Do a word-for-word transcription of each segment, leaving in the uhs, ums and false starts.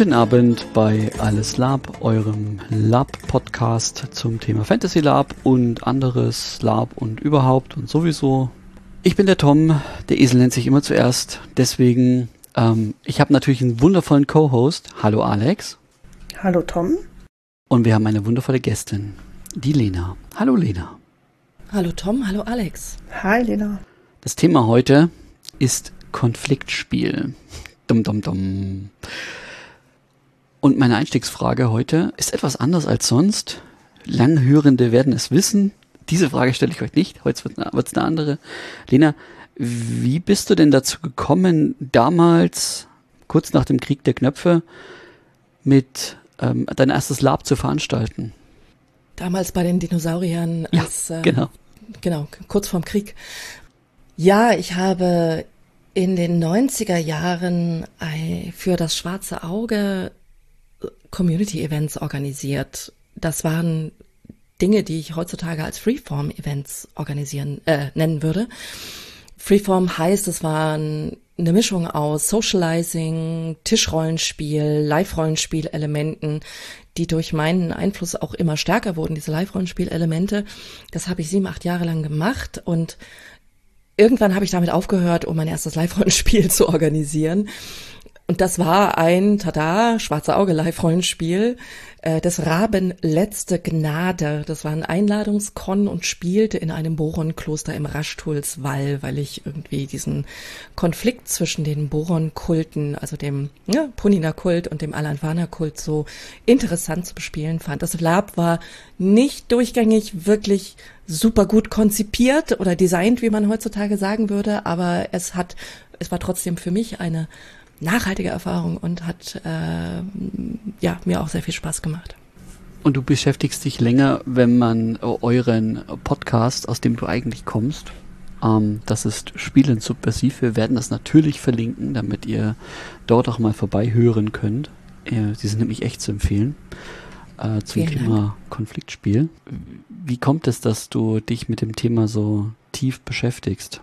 Guten Abend bei Alles Lab, eurem Lab-Podcast zum Thema Fantasy Lab und anderes Lab und überhaupt und sowieso. Ich bin der Tom, der Esel nennt sich immer zuerst, deswegen, ähm, ich habe natürlich einen wundervollen Co-Host. Hallo Alex. Hallo Tom. Und wir haben eine wundervolle Gästin, die Lena. Hallo Lena. Hallo Tom, hallo Alex. Hi Lena. Das Thema heute ist Konfliktspiel. Dum dum dum. Und meine Einstiegsfrage heute ist etwas anders als sonst. Langhörende werden es wissen. Diese Frage stelle ich euch nicht. Heute wird es eine andere. Lena, wie bist du denn dazu gekommen, damals, kurz nach dem Krieg der Knöpfe, mit ähm, dein erstes Lab zu veranstalten? Damals bei den Dinosauriern, als, ja, äh, genau. genau, kurz vorm Krieg. Ja, ich habe in den neunziger Jahren für das Schwarze Auge Community-Events organisiert. Das waren Dinge, die ich heutzutage als Freeform-Events organisieren, äh, nennen würde. Freeform heißt, es waren eine Mischung aus Socializing, Tischrollenspiel, Live-Rollenspiel-Elementen, die durch meinen Einfluss auch immer stärker wurden, diese Live-Rollenspiel-Elemente. Das habe ich sieben, acht Jahre lang gemacht und irgendwann habe ich damit aufgehört, um mein erstes Live-Rollenspiel zu organisieren. Und das war ein, tada, Schwarze Auge Live-Rollenspiel, äh, des Raben Letzte Gnade. Das war ein Einladungskon und spielte in einem Boron-Kloster im Raschtulswall, weil ich irgendwie diesen Konflikt zwischen den Boron-Kulten, also dem ja, Punina-Kult und dem Alanfana-Kult so interessant zu bespielen fand. Das Lab war nicht durchgängig wirklich super gut konzipiert oder designt, wie man heutzutage sagen würde, aber es hat, es war trotzdem für mich eine nachhaltige Erfahrung und hat äh, ja mir auch sehr viel Spaß gemacht. Und du beschäftigst dich länger, wenn man euren Podcast, aus dem du eigentlich kommst, ähm, das ist Spielen subversiv. Wir werden das natürlich verlinken, damit ihr dort auch mal vorbei hören könnt. Äh, sie sind nämlich echt zu empfehlen äh, zum Vielen Thema Dank. Konfliktspiel. Wie kommt es, dass du dich mit dem Thema so tief beschäftigst?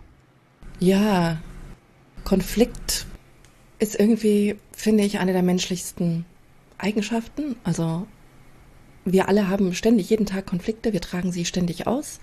Ja, Konflikt ist irgendwie, finde ich, eine der menschlichsten Eigenschaften. Also wir alle haben ständig, jeden Tag Konflikte, wir tragen sie ständig aus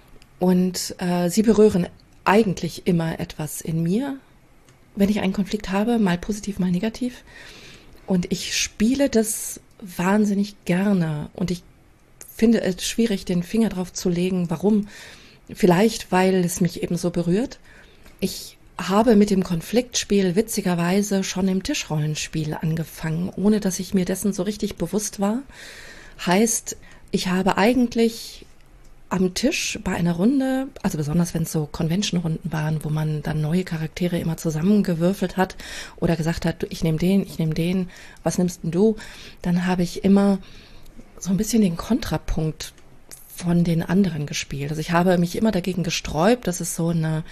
und äh, sie berühren eigentlich immer etwas in mir, wenn ich einen Konflikt habe, mal positiv, mal negativ. Und ich spiele das wahnsinnig gerne und ich finde es schwierig, den Finger drauf zu legen, warum. Vielleicht, weil es mich eben so berührt. Ich habe mit dem Konfliktspiel witzigerweise schon im Tischrollenspiel angefangen, ohne dass ich mir dessen so richtig bewusst war. Heißt, ich habe eigentlich am Tisch bei einer Runde, also besonders wenn es so Convention-Runden waren, wo man dann neue Charaktere immer zusammengewürfelt hat oder gesagt hat, ich nehme den, ich nehme den, was nimmst denn du? Dann habe ich immer so ein bisschen den Kontrapunkt von den anderen gespielt. Also ich habe mich immer dagegen gesträubt, dass es so eine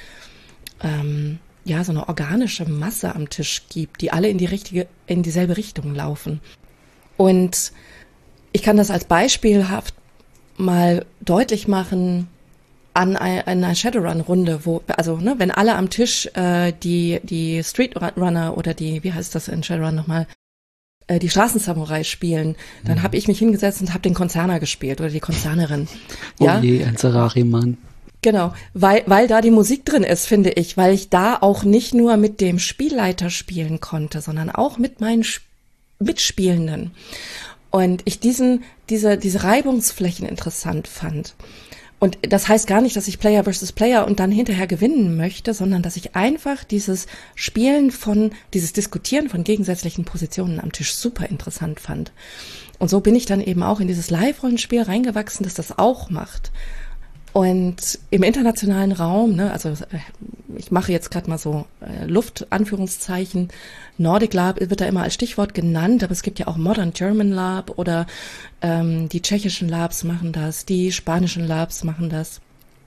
Ähm, ja, so eine organische Masse am Tisch gibt, die alle in die richtige, in dieselbe Richtung laufen. Und ich kann das als beispielhaft mal deutlich machen an einer Shadowrun-Runde, wo, also, ne, wenn alle am Tisch äh, die, die Streetrunner oder die, wie heißt das in Shadowrun nochmal, äh, die Straßensamurai spielen, dann mhm. habe ich mich hingesetzt und habe den Konzerner gespielt oder die Konzernerin. Oh ja? je, ein Serari-Mann. Genau, weil, weil da die Musik drin ist, finde ich, weil ich da auch nicht nur mit dem Spielleiter spielen konnte, sondern auch mit meinen Sp- Mitspielenden. Und ich diesen, diese, diese Reibungsflächen interessant fand. Und das heißt gar nicht, dass ich Player versus Player und dann hinterher gewinnen möchte, sondern dass ich einfach dieses Spielen von, dieses Diskutieren von gegensätzlichen Positionen am Tisch super interessant fand. Und so bin ich dann eben auch in dieses Live-Rollenspiel reingewachsen, das das auch macht. Und im internationalen Raum, ne, also ich mache jetzt gerade mal so äh, Luft, Anführungszeichen, Nordic Lab wird da immer als Stichwort genannt, aber es gibt ja auch Modern German Lab oder ähm, die tschechischen Labs machen das, die spanischen Labs machen das.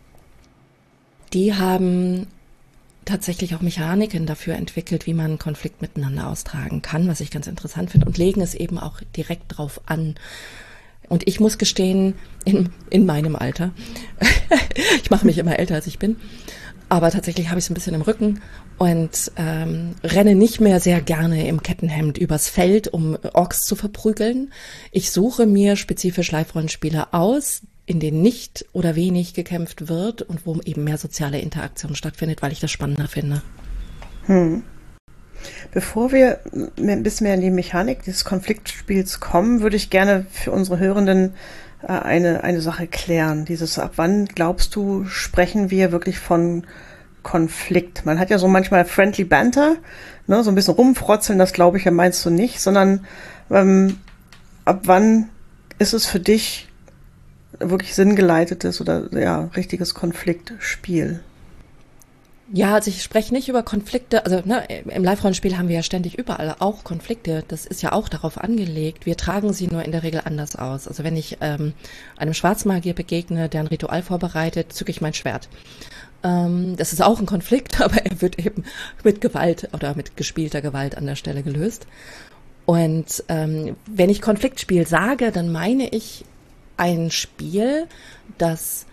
Die haben tatsächlich auch Mechaniken dafür entwickelt, wie man einen Konflikt miteinander austragen kann, was ich ganz interessant finde, und legen es eben auch direkt drauf an. Und ich muss gestehen, in, in meinem Alter, ich mache mich immer älter, als ich bin, aber tatsächlich habe ich es ein bisschen im Rücken und ähm, renne nicht mehr sehr gerne im Kettenhemd übers Feld, um Orks zu verprügeln. Ich suche mir spezifisch Live-Rollenspiele aus, in denen nicht oder wenig gekämpft wird und wo eben mehr soziale Interaktion stattfindet, weil ich das spannender finde. Hm. Bevor wir ein bisschen mehr in die Mechanik des Konfliktspiels kommen, würde ich gerne für unsere Hörenden äh, eine, eine Sache klären. Dieses, ab wann, glaubst du, sprechen wir wirklich von Konflikt? Man hat ja so manchmal Friendly Banter, ne, so ein bisschen rumfrotzeln, das glaube ich ja meinst du nicht, sondern ähm, ab wann ist es für dich wirklich sinngeleitetes oder ja, richtiges Konfliktspiel? Ja, also ich spreche nicht über Konflikte, also ne, im Live-Rollenspiel haben wir ja ständig überall auch Konflikte, das ist ja auch darauf angelegt, wir tragen sie nur in der Regel anders aus. Also wenn ich ähm, einem Schwarzmagier begegne, der ein Ritual vorbereitet, zücke ich mein Schwert. Ähm, das ist auch ein Konflikt, aber er wird eben mit Gewalt oder mit gespielter Gewalt an der Stelle gelöst. Und ähm, wenn ich Konfliktspiel sage, dann meine ich ein Spiel, das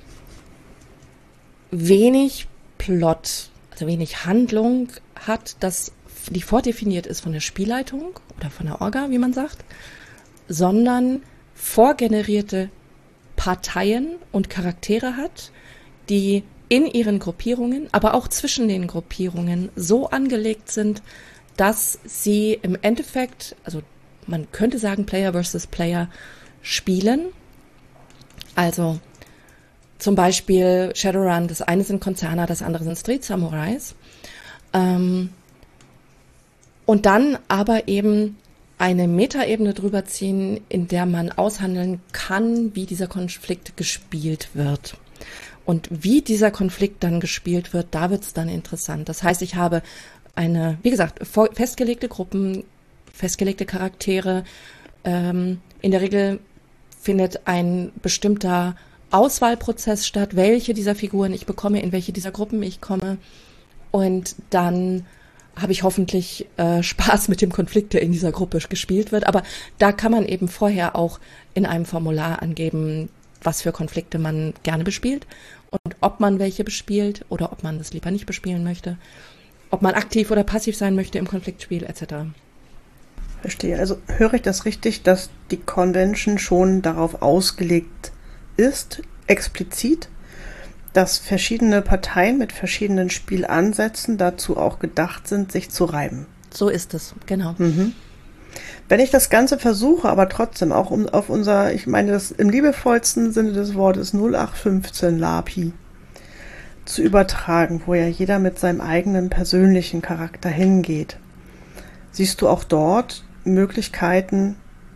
wenig Plot, also wenig Handlung hat, das die vordefiniert ist von der Spielleitung oder von der Orga, wie man sagt, sondern vorgenerierte Parteien und Charaktere hat, die in ihren Gruppierungen, aber auch zwischen den Gruppierungen so angelegt sind, dass sie im Endeffekt, also man könnte sagen Player versus Player, spielen. Also zum Beispiel Shadowrun, das eine sind Konzerner, das andere sind Street Samurais. Ähm, und dann aber eben eine Metaebene drüber ziehen, in der man aushandeln kann, wie dieser Konflikt gespielt wird. Und wie dieser Konflikt dann gespielt wird, da wird es dann interessant. Das heißt, ich habe eine, wie gesagt, vor, festgelegte Gruppen, festgelegte Charaktere. Ähm, in der Regel findet ein bestimmter Auswahlprozess statt, welche dieser Figuren ich bekomme, in welche dieser Gruppen ich komme. Und dann habe ich hoffentlich äh, Spaß mit dem Konflikt, der in dieser Gruppe gespielt wird. Aber da kann man eben vorher auch in einem Formular angeben, was für Konflikte man gerne bespielt und ob man welche bespielt oder ob man das lieber nicht bespielen möchte, ob man aktiv oder passiv sein möchte im Konfliktspiel et cetera. Verstehe. Also höre ich das richtig, dass die Convention schon darauf ausgelegt ist, explizit, dass verschiedene Parteien mit verschiedenen Spielansätzen dazu auch gedacht sind, sich zu reiben? So ist es, genau. Mhm. Wenn ich das Ganze versuche, aber trotzdem auch um, auf unser, ich meine das im liebevollsten Sinne des Wortes null acht fünfzehn Lapi zu übertragen, wo ja jeder mit seinem eigenen persönlichen Charakter hingeht, siehst du auch dort Möglichkeiten,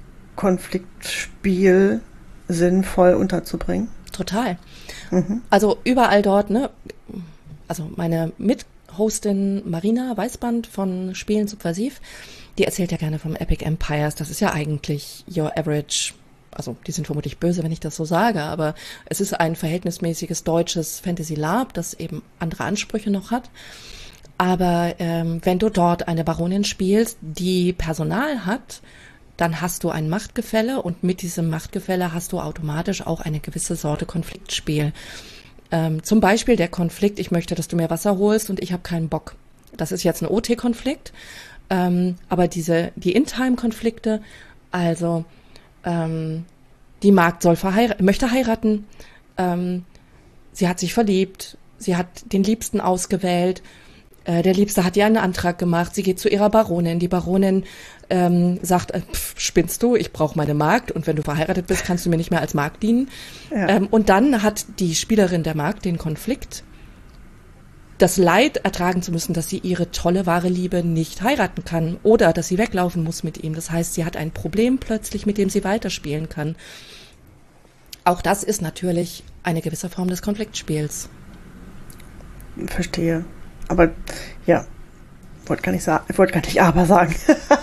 Konfliktspiel sinnvoll unterzubringen? Total. Mhm. Also überall dort, ne? Also meine Mithostin Marina Weißband von Spielen Subversiv, die erzählt ja gerne vom Epic Empires. Das ist ja eigentlich your average, also die sind vermutlich böse, wenn ich das so sage, aber es ist ein verhältnismäßiges deutsches Fantasy Lab, das eben andere Ansprüche noch hat. Aber ähm, wenn du dort eine Baronin spielst, die Personal hat, dann hast du ein Machtgefälle und mit diesem Machtgefälle hast du automatisch auch eine gewisse Sorte Konfliktspiel. Ähm, zum Beispiel der Konflikt, ich möchte, dass du mir Wasser holst und ich habe keinen Bock. Das ist jetzt ein O T-Konflikt, ähm, aber diese die In-Time-Konflikte, also ähm, die Magd soll verheiraten, möchte heiraten, ähm, sie hat sich verliebt, sie hat den Liebsten ausgewählt, der Liebste hat ihr einen Antrag gemacht, sie geht zu ihrer Baronin. Die Baronin ähm, sagt, äh, pff, spinnst du, ich brauche meine Magd und wenn du verheiratet bist, kannst du mir nicht mehr als Magd dienen. Ja. Ähm, und dann hat die Spielerin der Magd den Konflikt, das Leid ertragen zu müssen, dass sie ihre tolle, wahre Liebe nicht heiraten kann oder dass sie weglaufen muss mit ihm. Das heißt, sie hat ein Problem plötzlich, mit dem sie weiterspielen kann. Auch das ist natürlich eine gewisse Form des Konfliktspiels. Verstehe. Aber ja, wollte gar nicht sagen, ich wollte gar nicht aber sagen.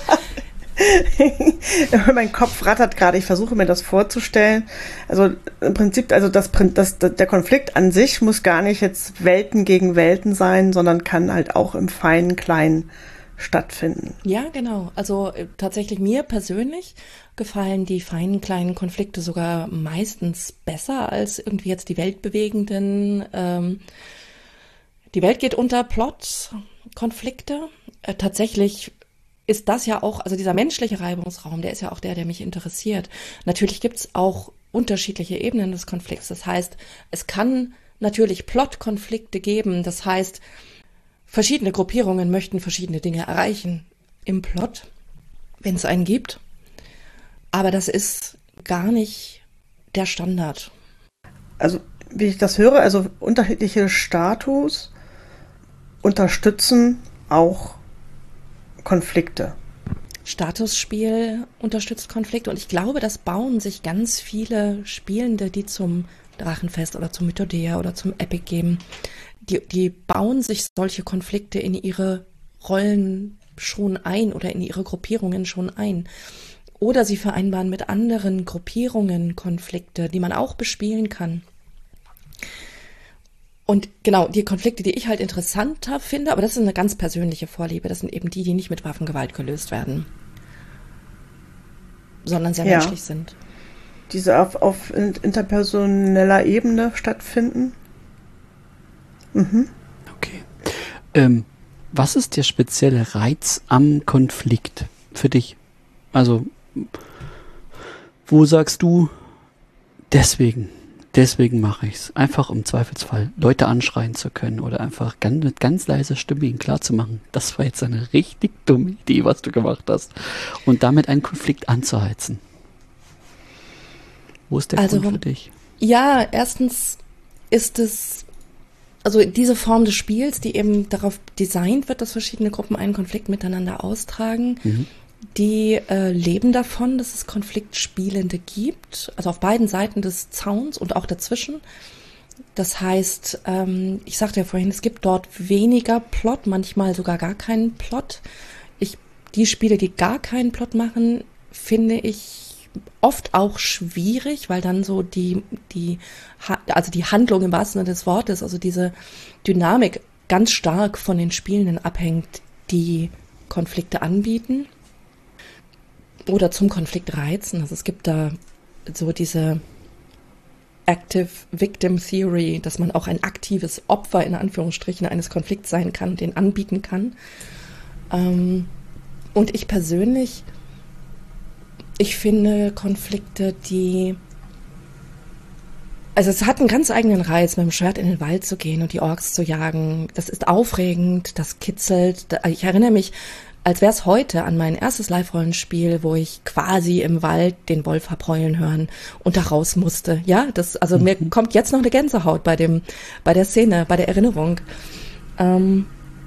Mein Kopf rattert gerade, ich versuche mir das vorzustellen. Also im Prinzip, also das, das, der Konflikt an sich muss gar nicht jetzt Welten gegen Welten sein, sondern kann halt auch im feinen Kleinen stattfinden. Ja, genau. Also äh, tatsächlich mir persönlich gefallen die feinen kleinen Konflikte sogar meistens besser als irgendwie jetzt die weltbewegenden ähm, Die Welt geht unter, Plot, Konflikte. Äh, tatsächlich ist das ja auch, also dieser menschliche Reibungsraum, der ist ja auch der, der mich interessiert. Natürlich gibt es auch unterschiedliche Ebenen des Konflikts. Das heißt, es kann natürlich Plot-Konflikte geben. Das heißt, verschiedene Gruppierungen möchten verschiedene Dinge erreichen im Plot, wenn es einen gibt. Aber das ist gar nicht der Standard. Also, wie ich das höre, also unterschiedliche Status unterstützen auch Konflikte. Statusspiel unterstützt Konflikte und ich glaube, das bauen sich ganz viele Spielende, die zum Drachenfest oder zum Mythodea oder zum Epic geben, die, die bauen sich solche Konflikte in ihre Rollen schon ein oder in ihre Gruppierungen schon ein. Oder sie vereinbaren mit anderen Gruppierungen Konflikte, die man auch bespielen kann. Und genau, die Konflikte, die ich halt interessanter finde, aber das ist eine ganz persönliche Vorliebe, das sind eben die, die nicht mit Waffengewalt gelöst werden, sondern sehr ja. menschlich sind. Diese auf, auf interpersoneller Ebene stattfinden. Mhm. Okay. Ähm, was ist der spezielle Reiz am Konflikt für dich? Also, wo sagst du, deswegen, deswegen mache ich es. Einfach im Zweifelsfall Leute anschreien zu können oder einfach ganz, mit ganz leiser Stimme ihnen klarzumachen, das war jetzt eine richtig dumme Idee, was du gemacht hast. Und damit einen Konflikt anzuheizen. Wo ist der also, Grund für dich? Ja, erstens ist es, also diese Form des Spiels, die eben darauf designt wird, dass verschiedene Gruppen einen Konflikt miteinander austragen, mhm. die äh, leben davon, dass es Konfliktspielende gibt, also auf beiden Seiten des Zauns und auch dazwischen. Das heißt, ähm, ich sagte ja vorhin, es gibt dort weniger Plot, manchmal sogar gar keinen Plot. Ich, die Spiele, die gar keinen Plot machen, finde ich oft auch schwierig, weil dann so die, die, also die Handlung im wahrsten Sinne des Wortes, also diese Dynamik ganz stark von den Spielenden abhängt, die Konflikte anbieten oder zum Konflikt reizen. Also es gibt da so diese Active Victim Theory, dass man auch ein aktives Opfer in Anführungsstrichen eines Konflikts sein kann, den anbieten kann. Ähm, und ich persönlich Ich finde Konflikte, die, also es hat einen ganz eigenen Reiz, mit dem Schwert in den Wald zu gehen und die Orks zu jagen. Das ist aufregend, das kitzelt. Ich erinnere mich, als wäre es heute, an mein erstes Live-Rollenspiel, wo ich quasi im Wald den Wolf hab heulen hören und da raus musste. Ja, das, also mhm. mir kommt jetzt noch eine Gänsehaut bei dem, bei der Szene, bei der Erinnerung. Ähm,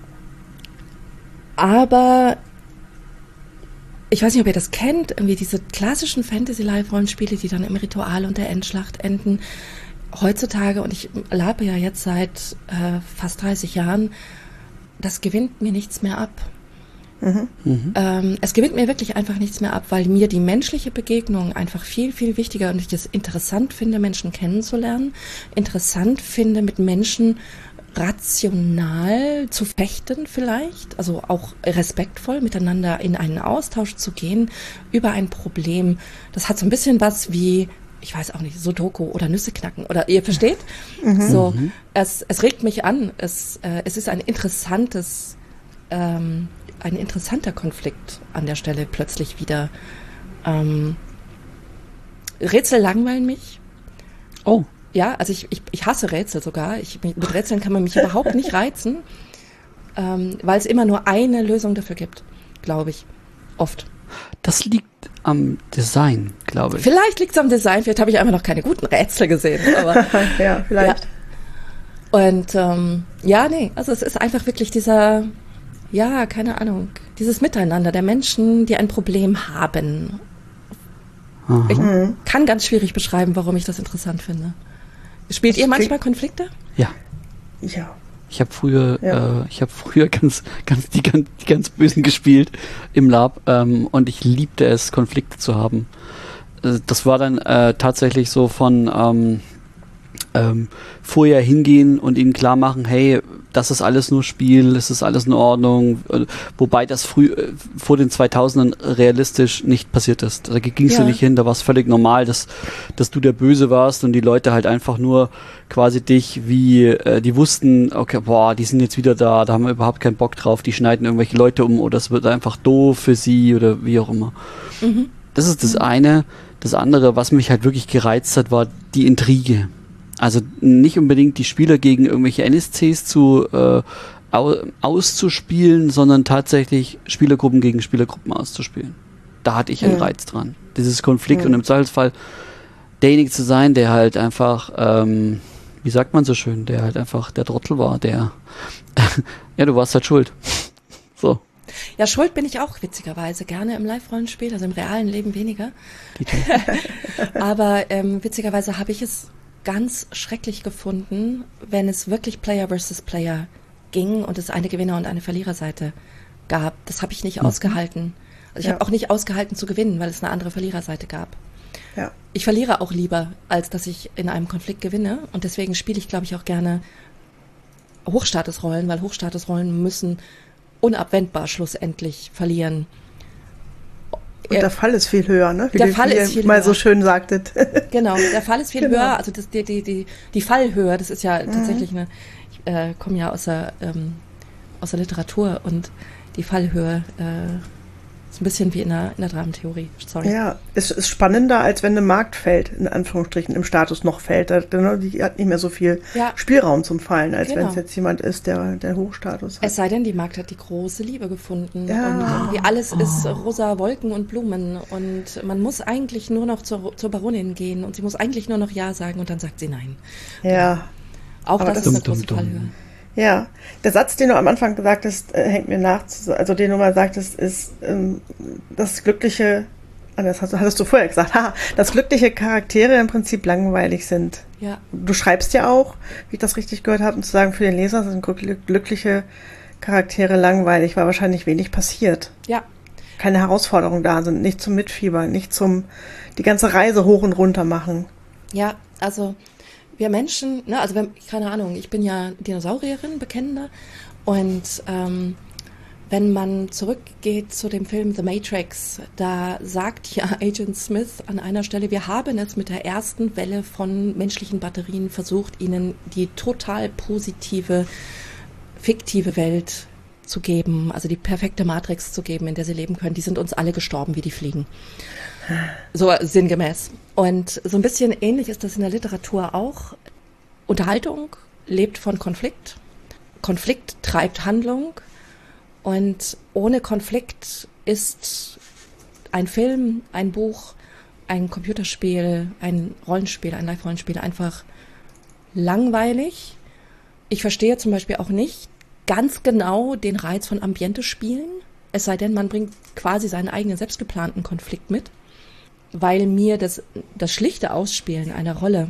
aber ich weiß nicht, ob ihr das kennt, irgendwie diese klassischen Fantasy-Live-Rollenspiele, die dann im Ritual und der Endschlacht enden. Heutzutage, und ich labe ja jetzt seit äh, fast dreißig Jahren, das gewinnt mir nichts mehr ab. Mhm. Mhm. Ähm, es gewinnt mir wirklich einfach nichts mehr ab, weil mir die menschliche Begegnung einfach viel, viel wichtiger und ich es interessant finde, Menschen kennenzulernen, interessant finde, mit Menschen rational zu fechten vielleicht, also auch respektvoll miteinander in einen Austausch zu gehen über ein Problem. Das hat so ein bisschen was wie, ich weiß auch nicht, Sudoku oder Nüsse knacken oder ihr versteht? Mhm. So, es, es regt mich an. Es, äh, es ist ein interessantes, ähm, ein interessanter Konflikt an der Stelle plötzlich wieder. Ähm, Rätsel langweilen mich. Oh. Ja, also ich, ich, ich hasse Rätsel sogar. Ich, mit Rätseln kann man mich überhaupt nicht reizen, ähm, weil es immer nur eine Lösung dafür gibt, glaube ich. Oft. Das liegt am Design, glaube ich. Vielleicht liegt es am Design, vielleicht habe ich einfach noch keine guten Rätsel gesehen. Aber, ja, vielleicht. Ja. Und ähm, ja, nee, also es ist einfach wirklich dieser, ja, keine Ahnung, dieses Miteinander der Menschen, die ein Problem haben. Aha. Ich kann ganz schwierig beschreiben, warum ich das interessant finde. Spielt das ihr manchmal Konflikte? Ja. Ja. Ich habe früher, ja. äh, ich habe früher ganz, ganz die, ganz die ganz Bösen gespielt im Lab ähm, und ich liebte es, Konflikte zu haben. Äh, das war dann äh, tatsächlich so von, ähm, ähm, vorher hingehen und ihnen klar machen, hey, das ist alles nur Spiel, es ist alles in Ordnung, wobei das früh äh, vor den zweitausendern realistisch nicht passiert ist. Da gingst Ja. du nicht hin, da war es völlig normal, dass, dass du der Böse warst und die Leute halt einfach nur quasi dich wie, äh, die wussten, okay, boah, die sind jetzt wieder da, da haben wir überhaupt keinen Bock drauf, die schneiden irgendwelche Leute um oder es wird einfach doof für sie oder wie auch immer. Mhm. Das ist das eine. Das andere, was mich halt wirklich gereizt hat, war die Intrige. Also nicht unbedingt die Spieler gegen irgendwelche N S Cs zu äh, au auszuspielen, sondern tatsächlich Spielergruppen gegen Spielergruppen auszuspielen. Da hatte ich einen Mhm. Reiz dran. Dieses Konflikt Mhm. und im Zweifelsfall derjenige zu sein, der halt einfach, ähm, wie sagt man so schön, der halt einfach der Trottel war, der ja, du warst halt schuld. So. Ja, schuld bin ich auch witzigerweise gerne im Live-Rollenspiel, also im realen Leben weniger. Aber ähm, witzigerweise habe ich es ganz schrecklich gefunden, wenn es wirklich Player versus Player ging und es eine Gewinner- und eine Verliererseite gab. Das habe ich nicht Mhm. ausgehalten. Also ich Ja. habe auch nicht ausgehalten zu gewinnen, weil es eine andere Verliererseite gab. Ja. Ich verliere auch lieber, als dass ich in einem Konflikt gewinne. Und deswegen spiele ich, glaube ich, auch gerne Hochstatusrollen, weil Hochstatusrollen müssen unabwendbar schlussendlich verlieren. Und der Fall ist viel höher, ne? Wie Der du Fall wie ist ihr viel mal höher. so schön sagtet. Genau, der Fall ist viel Genau. höher. Also das, die, die, die, die Fallhöhe, das ist ja tatsächlich eine, ich äh, komme ja aus der, ähm, aus der Literatur und die Fallhöhe äh, ist ein bisschen wie in der, in der Dramentheorie. Sorry. Ja, es ist spannender, als wenn eine Markt fällt, in Anführungsstrichen, im Status noch fällt. Da- da- Die hat nicht mehr so viel Ja. Spielraum zum Fallen, als Genau. wenn es jetzt jemand ist, der, der Hochstatus hat. Es sei denn, die Magd hat die große Liebe gefunden. Ja. Und irgendwie alles ist rosa Wolken und Blumen. Und man muss eigentlich nur noch zur, zur Baronin gehen und sie muss eigentlich nur noch Ja sagen und dann sagt sie Nein. Ja, Auch Aber das, das- ist eine Dum, große dum, dum. Fallhöhe. ja. Der Satz, den du am Anfang gesagt hast, äh, hängt mir nach. Also den du mal sagtest, ist ähm, das glückliche, ah, das hast, hattest du vorher gesagt, haha, dass glückliche Charaktere im Prinzip langweilig sind. Ja, Du schreibst ja auch, wie ich das richtig gehört habe, und zu sagen, für den Leser sind glück- glückliche Charaktere langweilig, weil wahrscheinlich wenig passiert. ja, Keine Herausforderungen da sind, nicht zum Mitfiebern, nicht zum die ganze Reise hoch und runter machen. ja, also wir Menschen, ne, also wenn, keine Ahnung, ich bin ja Dinosaurierin, bekennender, und ähm, wenn man zurückgeht zu dem Film The Matrix, da sagt ja Agent Smith an einer Stelle, wir haben es mit der ersten Welle von menschlichen Batterien versucht, ihnen die total positive, fiktive Welt zu geben, also die perfekte Matrix zu geben, in der sie leben können. Die sind uns alle gestorben, wie die Fliegen. So sinngemäß. Und so ein bisschen ähnlich ist das in der Literatur auch. Unterhaltung lebt von Konflikt. Konflikt treibt Handlung. Und ohne Konflikt ist ein Film, ein Buch, ein Computerspiel, ein Rollenspiel, ein Live-Rollenspiel einfach langweilig. Ich verstehe zum Beispiel auch nicht ganz genau den Reiz von Ambiente-Spielen. Es sei denn, man bringt quasi seinen eigenen selbstgeplanten Konflikt mit. Weil mir das, das schlichte Ausspielen einer Rolle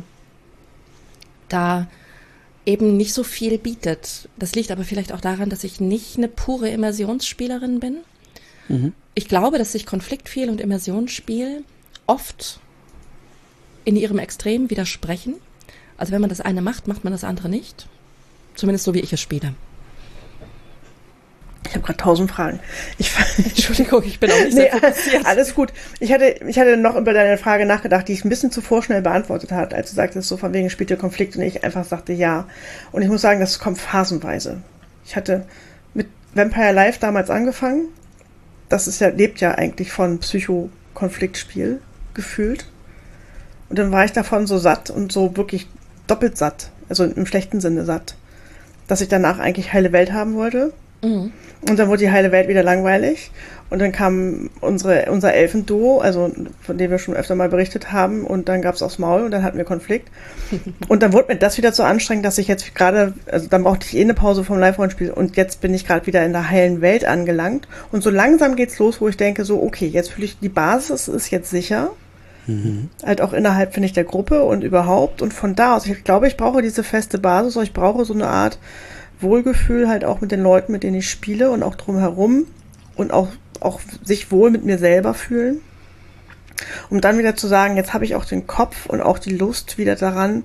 da eben nicht so viel bietet. Das liegt aber vielleicht auch daran, dass ich nicht eine pure Immersionsspielerin bin. Mhm. Ich glaube, dass sich Konfliktspiel und Immersionsspiel oft in ihrem Extrem widersprechen. Also wenn man das eine macht, macht man das andere nicht. Zumindest so, wie ich es spiele. Ich habe gerade tausend Fragen. Ich, Entschuldigung, ich bin auch nicht nee, sehr fokussiert. alles gut. Ich hatte, ich hatte noch über deine Frage nachgedacht, die ich ein bisschen zu vorschnell beantwortet hat, als du sagtest, so von wegen spielt ihr Konflikt und ich einfach sagte ja. Und ich muss sagen, das kommt phasenweise. Ich hatte mit Vampire Live damals angefangen. Das ist ja, lebt ja eigentlich von Psycho-Konfliktspiel gefühlt. Und dann war ich davon so satt und so wirklich doppelt satt, also im schlechten Sinne satt, dass ich danach eigentlich heile Welt haben wollte. Mhm. Und dann wurde die heile Welt wieder langweilig. Und dann kam unsere, unser Elfenduo, also von dem wir schon öfter mal berichtet haben. Und dann gab es aufs Maul und dann hatten wir Konflikt. Und dann wurde mir das wieder so anstrengend, dass ich jetzt gerade, also dann brauchte ich eh eine Pause vom Live-Rollenspiel. Und jetzt bin ich gerade wieder in der heilen Welt angelangt. Und so langsam geht's los, wo ich denke, so, okay, jetzt fühle ich, die Basis ist jetzt sicher. Mhm. Halt auch innerhalb, finde ich, der Gruppe und überhaupt. Und von da aus, ich glaube, ich brauche diese feste Basis. Ich brauche so eine Art Wohlgefühl halt auch mit den Leuten, mit denen ich spiele und auch drumherum und auch, auch sich wohl mit mir selber fühlen. Um dann wieder zu sagen, jetzt habe ich auch den Kopf und auch die Lust wieder daran,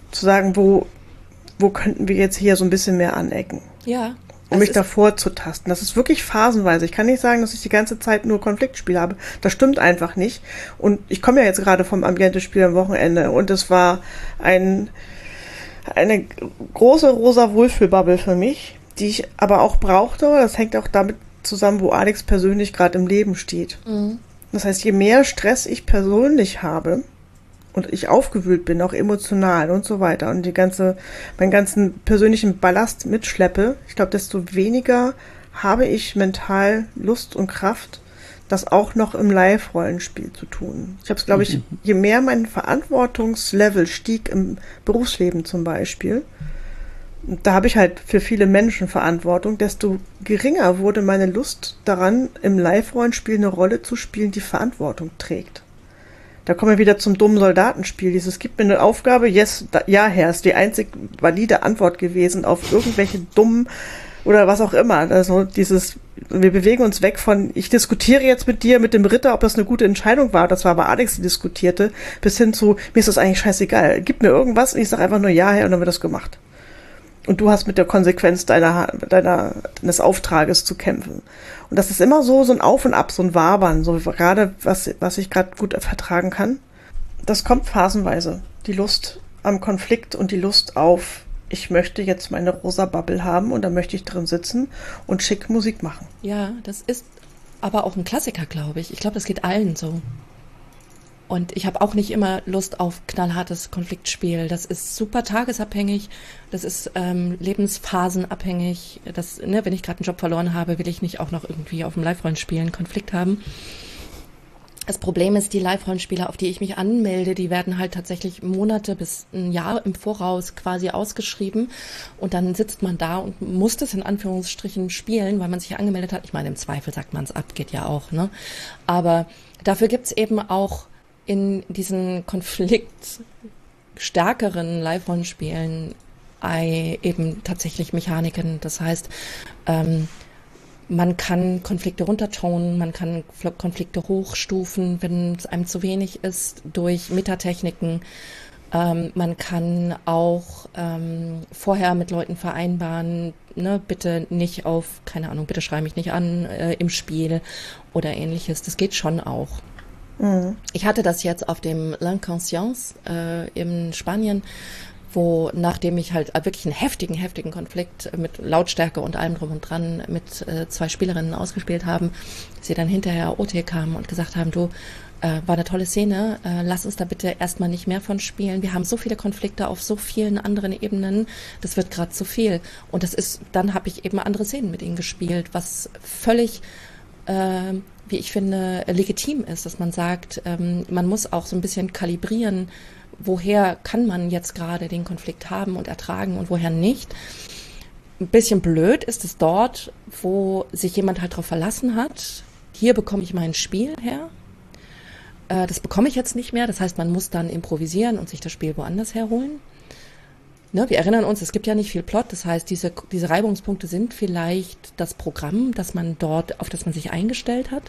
zu sagen, wo, wo könnten wir jetzt hier so ein bisschen mehr anecken. Ja. Um mich davor zu tasten. Das ist wirklich phasenweise. Ich kann nicht sagen, dass ich die ganze Zeit nur Konfliktspiele habe. Das stimmt einfach nicht. Und ich komme ja jetzt gerade vom Ambiente-Spiel am Wochenende und es war ein, eine große rosa Wohlfühlbubble für mich, die ich aber auch brauchte. Das hängt auch damit zusammen, wo Alex persönlich gerade im Leben steht. Mhm. Das heißt, je mehr Stress ich persönlich habe, und ich aufgewühlt bin, auch emotional und so weiter und die ganze, meinen ganzen persönlichen Ballast mitschleppe, ich glaube, desto weniger habe ich mental Lust und Kraft, das auch noch im Live-Rollenspiel zu tun. Ich habe es, glaube ich, je mehr mein Verantwortungslevel stieg im Berufsleben zum Beispiel, da habe ich halt für viele Menschen Verantwortung, desto geringer wurde meine Lust daran, im Live-Rollenspiel eine Rolle zu spielen, die Verantwortung trägt. Da kommen wir wieder zum dummen Soldatenspiel. Dieses, gibt mir eine Aufgabe, yes, da, ja, Herr, ist die einzig valide Antwort gewesen auf irgendwelche dummen oder was auch immer. Also dieses, wir bewegen uns weg von, ich diskutiere jetzt mit dir, mit dem Ritter, ob das eine gute Entscheidung war, das war aber Alex, die diskutierte, bis hin zu, mir ist das eigentlich scheißegal. Gib mir irgendwas und ich sage einfach nur ja, Herr, und dann wird das gemacht. Und du hast mit der Konsequenz deiner, deiner, deines Auftrages zu kämpfen. Und das ist immer so, so ein Auf und Ab, so ein Wabern, so gerade, was, was ich gerade gut vertragen kann. Das kommt phasenweise. Die Lust am Konflikt und die Lust auf, ich möchte jetzt meine rosa Bubble haben und da möchte ich drin sitzen und schick Musik machen. Ja, das ist aber auch ein Klassiker, glaube ich. Ich glaube, das geht allen so. Und ich habe auch nicht immer Lust auf knallhartes Konfliktspiel. Das ist super tagesabhängig, das ist ähm, lebensphasenabhängig. Das, ne, wenn ich gerade einen Job verloren habe, will ich nicht auch noch irgendwie auf dem Live-Rollenspiel einen Konflikt haben. Das Problem ist, die Live-Rollenspieler, auf die ich mich anmelde, die werden halt tatsächlich Monate bis ein Jahr im Voraus quasi ausgeschrieben. Und dann sitzt man da und muss das in Anführungsstrichen spielen, weil man sich angemeldet hat. Ich meine, im Zweifel sagt man es ab, geht ja auch, ne? Aber dafür gibt's eben auch in diesen konfliktstärkeren Live-Rollenspielen eben tatsächlich Mechaniken. Das heißt, ähm, man kann Konflikte runtertonen, man kann Konflikte hochstufen, wenn es einem zu wenig ist, durch Metatechniken. Ähm, man kann auch ähm, vorher mit Leuten vereinbaren, ne, bitte nicht auf, keine Ahnung, bitte schrei mich nicht an äh, im Spiel oder ähnliches. Das geht schon auch. Mhm. Ich hatte das jetzt auf dem L'Inconscience äh, in Spanien, wo, nachdem ich halt wirklich einen heftigen, heftigen Konflikt mit Lautstärke und allem drum und dran mit äh, zwei Spielerinnen ausgespielt haben, sie dann hinterher O T kamen und gesagt haben, du, äh, war eine tolle Szene, äh, lass uns da bitte erstmal nicht mehr von spielen. Wir haben so viele Konflikte auf so vielen anderen Ebenen, das wird gerade zu viel. Und das ist, dann habe ich eben andere Szenen mit ihnen gespielt, was völlig äh, wie ich finde, legitim ist, dass man sagt, ähm, man muss auch so ein bisschen kalibrieren, woher kann man jetzt gerade den Konflikt haben und ertragen und woher nicht. Ein bisschen blöd ist es dort, wo sich jemand halt drauf verlassen hat, hier bekomme ich mein Spiel her. Äh, das bekomme ich jetzt nicht mehr, das heißt, man muss dann improvisieren und sich das Spiel woanders herholen. Ne, wir erinnern uns, es gibt ja nicht viel Plot, das heißt, diese, diese Reibungspunkte sind vielleicht das Programm, das man dort, auf das man sich eingestellt hat.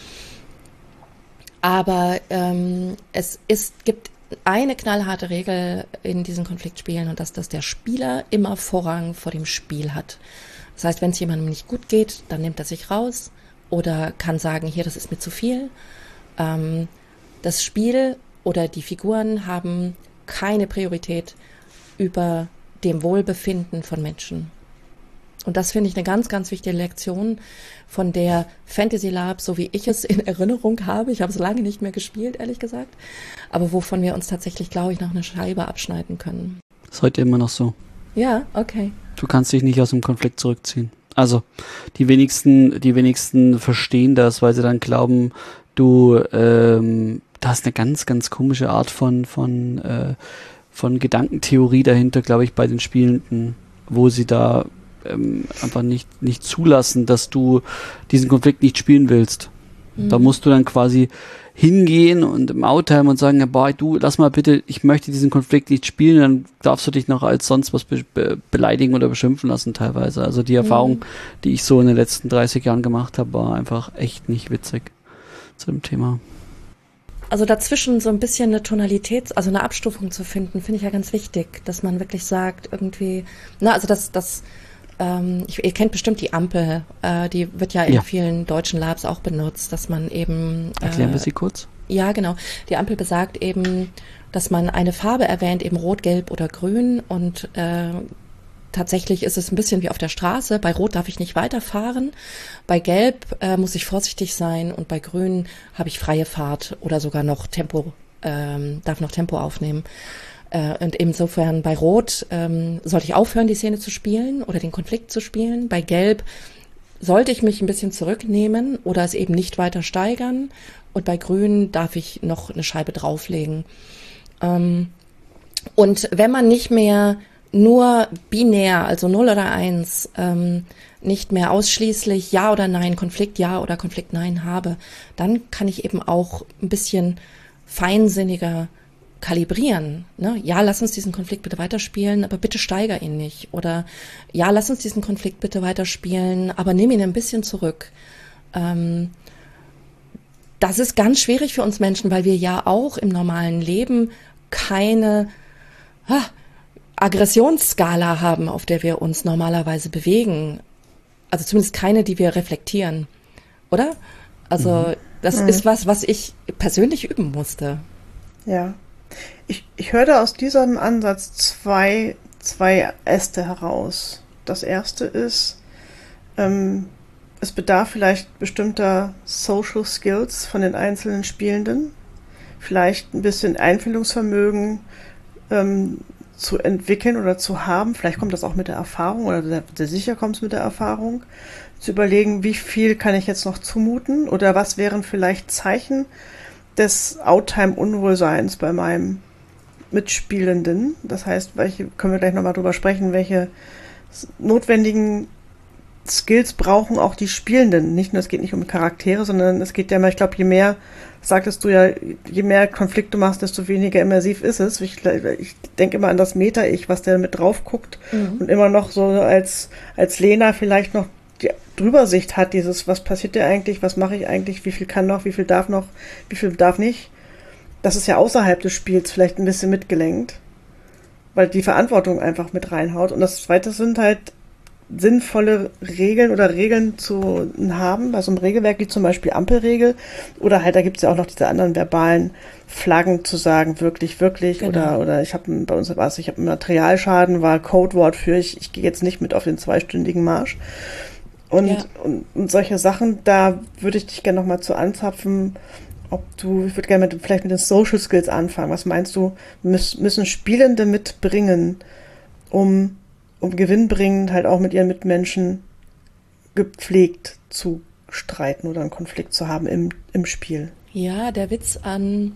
Aber ähm, es ist, gibt eine knallharte Regel in diesen Konfliktspielen und das, dass der Spieler immer Vorrang vor dem Spiel hat. Das heißt, wenn es jemandem nicht gut geht, dann nimmt er sich raus oder kann sagen, hier, das ist mir zu viel. Ähm, das Spiel oder die Figuren haben keine Priorität über dem Wohlbefinden von Menschen. Und das finde ich eine ganz, ganz wichtige Lektion von der Fantasy Lab, so wie ich es in Erinnerung habe. Ich habe es lange nicht mehr gespielt, ehrlich gesagt. Aber wovon wir uns tatsächlich, glaube ich, noch eine Scheibe abschneiden können. Ist heute immer noch so. Ja, okay. Du kannst dich nicht aus dem Konflikt zurückziehen. Also, die wenigsten, die wenigsten verstehen das, weil sie dann glauben, du, ähm, da hast eine ganz, ganz komische Art von, von, äh, von Gedankentheorie dahinter, glaube ich, bei den Spielenden, wo sie da ähm, einfach nicht, nicht zulassen, dass du diesen Konflikt nicht spielen willst. Mhm. Da musst du dann quasi hingehen und im Outtime und sagen, ja, boah, du, lass mal bitte, ich möchte diesen Konflikt nicht spielen, dann darfst du dich noch als sonst was be- be- beleidigen oder beschimpfen lassen teilweise. Also die Erfahrung, mhm. die ich so in den letzten dreißig Jahren gemacht habe, war einfach echt nicht witzig zu dem Thema. also dazwischen so ein bisschen eine Tonalität, also eine Abstufung zu finden, finde ich ja ganz wichtig, dass man wirklich sagt, irgendwie, na, also das, das, ähm, ich, ihr kennt bestimmt die Ampel, äh, die wird ja in Ja. vielen deutschen Labs auch benutzt, dass man eben. Äh, Erklären wir sie kurz? Ja, genau. Die Ampel besagt eben, dass man eine Farbe erwähnt, eben Rot, Gelb oder Grün und äh, tatsächlich ist es ein bisschen wie auf der Straße. Bei Rot darf ich nicht weiterfahren, bei Gelb äh, muss ich vorsichtig sein und bei Grün habe ich freie Fahrt oder sogar noch Tempo, ähm, darf noch Tempo aufnehmen. Äh, und insofern bei Rot ähm, sollte ich aufhören, die Szene zu spielen oder den Konflikt zu spielen. Bei Gelb sollte ich mich ein bisschen zurücknehmen oder es eben nicht weiter steigern. Und bei Grün darf ich noch eine Scheibe drauflegen. Ähm, und wenn man nicht mehr nur binär, also null oder eins, ähm, nicht mehr ausschließlich Ja oder Nein, Konflikt Ja oder Konflikt Nein habe, dann kann ich eben auch ein bisschen feinsinniger kalibrieren. Ne? Ja, lass uns diesen Konflikt bitte weiterspielen, aber bitte steiger ihn nicht. Oder ja, lass uns diesen Konflikt bitte weiterspielen, aber nimm ihn ein bisschen zurück. Ähm, das ist ganz schwierig für uns Menschen, weil wir ja auch im normalen Leben keine ah, Aggressionsskala haben, auf der wir uns normalerweise bewegen. Also zumindest keine, die wir reflektieren. Oder? Also mhm. das mhm. ist was, was ich persönlich üben musste. Ja. Ich, ich höre da aus diesem Ansatz zwei, zwei Äste heraus. Das erste ist, ähm, es bedarf vielleicht bestimmter Social Skills von den einzelnen Spielenden, vielleicht ein bisschen Einfühlungsvermögen ähm, zu entwickeln oder zu haben. Vielleicht kommt das auch mit der Erfahrung oder sehr, sehr sicher kommt es mit der Erfahrung. Zu überlegen, wie viel kann ich jetzt noch zumuten oder was wären vielleicht Zeichen des Outtime-Unwohlseins bei meinem Mitspielenden. Das heißt, welche können wir gleich nochmal drüber sprechen, welche notwendigen Skills brauchen auch die Spielenden. Nicht nur, es geht nicht um Charaktere, sondern es geht ja immer, ich glaube, je mehr, sagtest du ja, je mehr Konflikte du machst, desto weniger immersiv ist es. Ich, ich denke immer an das Meta-Ich, was der mit drauf guckt mhm. und immer noch so als, als Lena vielleicht noch die Drübersicht hat, dieses, was passiert dir eigentlich, was mache ich eigentlich, wie viel kann noch, wie viel darf noch, wie viel darf nicht. Das ist ja außerhalb des Spiels vielleicht ein bisschen mitgelenkt, weil die Verantwortung einfach mit reinhaut. Und das Zweite sind halt sinnvolle Regeln oder Regeln zu haben, bei so einem Regelwerk wie zum Beispiel Ampelregel oder halt, da gibt es ja auch noch diese anderen verbalen Flaggen zu sagen, wirklich, wirklich genau. oder oder ich habe bei uns was, ich habe Materialschaden, war Codewort für ich, ich gehe jetzt nicht mit auf den zweistündigen Marsch. Und, ja. und, und solche Sachen, da würde ich dich gerne nochmal zu anzapfen, ob du, ich würde gerne mit, vielleicht mit den Social Skills anfangen. Was meinst du, müssen, müssen Spielende mitbringen, um, um gewinnbringend halt auch mit ihren Mitmenschen gepflegt zu streiten oder einen Konflikt zu haben im, im Spiel? Ja, der Witz an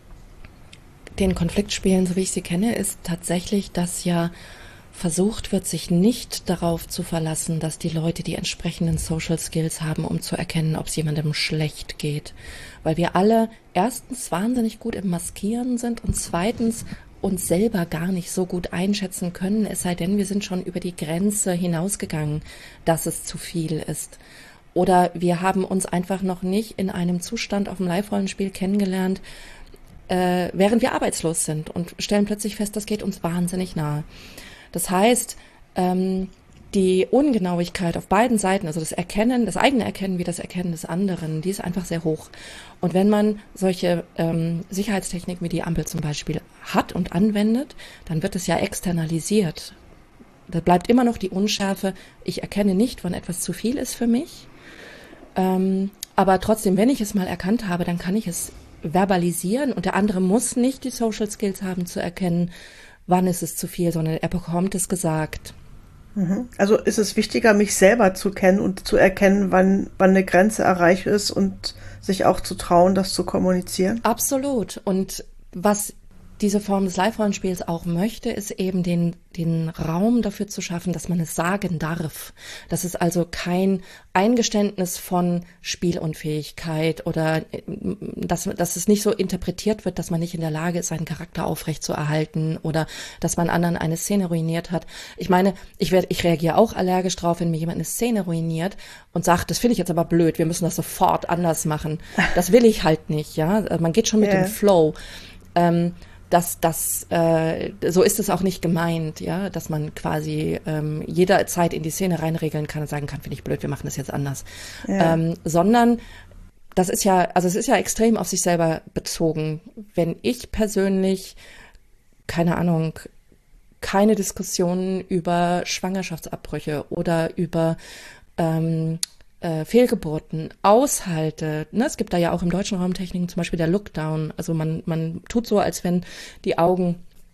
den Konfliktspielen, so wie ich sie kenne, ist tatsächlich, dass ja versucht wird, sich nicht darauf zu verlassen, dass die Leute die entsprechenden Social Skills haben, um zu erkennen, ob es jemandem schlecht geht. Weil wir alle erstens wahnsinnig gut im Maskieren sind und zweitens uns selber gar nicht so gut einschätzen können, es sei denn, wir sind schon über die Grenze hinausgegangen, dass es zu viel ist. Oder wir haben uns einfach noch nicht in einem Zustand auf dem Live-Rollenspiel kennengelernt, äh, während wir arbeitslos sind und stellen plötzlich fest, das geht uns wahnsinnig nahe. Das heißt, ähm, die Ungenauigkeit auf beiden Seiten, also das Erkennen, das eigene Erkennen wie das Erkennen des anderen, die ist einfach sehr hoch. Und wenn man solche ähm, Sicherheitstechniken wie die Ampel zum Beispiel hat und anwendet, dann wird es ja externalisiert. Da bleibt immer noch die Unschärfe, ich erkenne nicht, wann etwas zu viel ist für mich. Ähm, aber trotzdem, wenn ich es mal erkannt habe, dann kann ich es verbalisieren und der andere muss nicht die Social Skills haben zu erkennen, wann ist es zu viel, sondern er bekommt es gesagt. Also ist es wichtiger, mich selber zu kennen und zu erkennen, wann, wann eine Grenze erreicht ist und sich auch zu trauen, das zu kommunizieren? Absolut. Und was diese Form des Live-Rollenspiels auch möchte, ist eben den, den Raum dafür zu schaffen, dass man es sagen darf. Dass es also kein Eingeständnis von Spielunfähigkeit oder dass, dass es nicht so interpretiert wird, dass man nicht in der Lage ist, seinen Charakter aufrechtzuerhalten oder dass man anderen eine Szene ruiniert hat. Ich meine, ich werde, ich reagiere auch allergisch drauf, wenn mir jemand eine Szene ruiniert und sagt, das finde ich jetzt aber blöd, wir müssen das sofort anders machen. Das will ich halt nicht, ja. Man geht schon mit yeah. dem Flow. Ähm, Das, das, äh, so ist es auch nicht gemeint, ja, dass man quasi ähm, jederzeit in die Szene reinregeln kann und sagen kann, finde ich blöd, wir machen das jetzt anders. Ja. Ähm, sondern das ist ja, also es ist ja extrem auf sich selber bezogen. Wenn ich persönlich, keine Ahnung, keine Diskussionen über Schwangerschaftsabbrüche oder über ähm, Äh, Fehlgeburten aushalte. Ne? Es gibt da ja auch im deutschen Raum Techniken, zum Beispiel der Lookdown. Also man, man tut so, als wenn die Augen,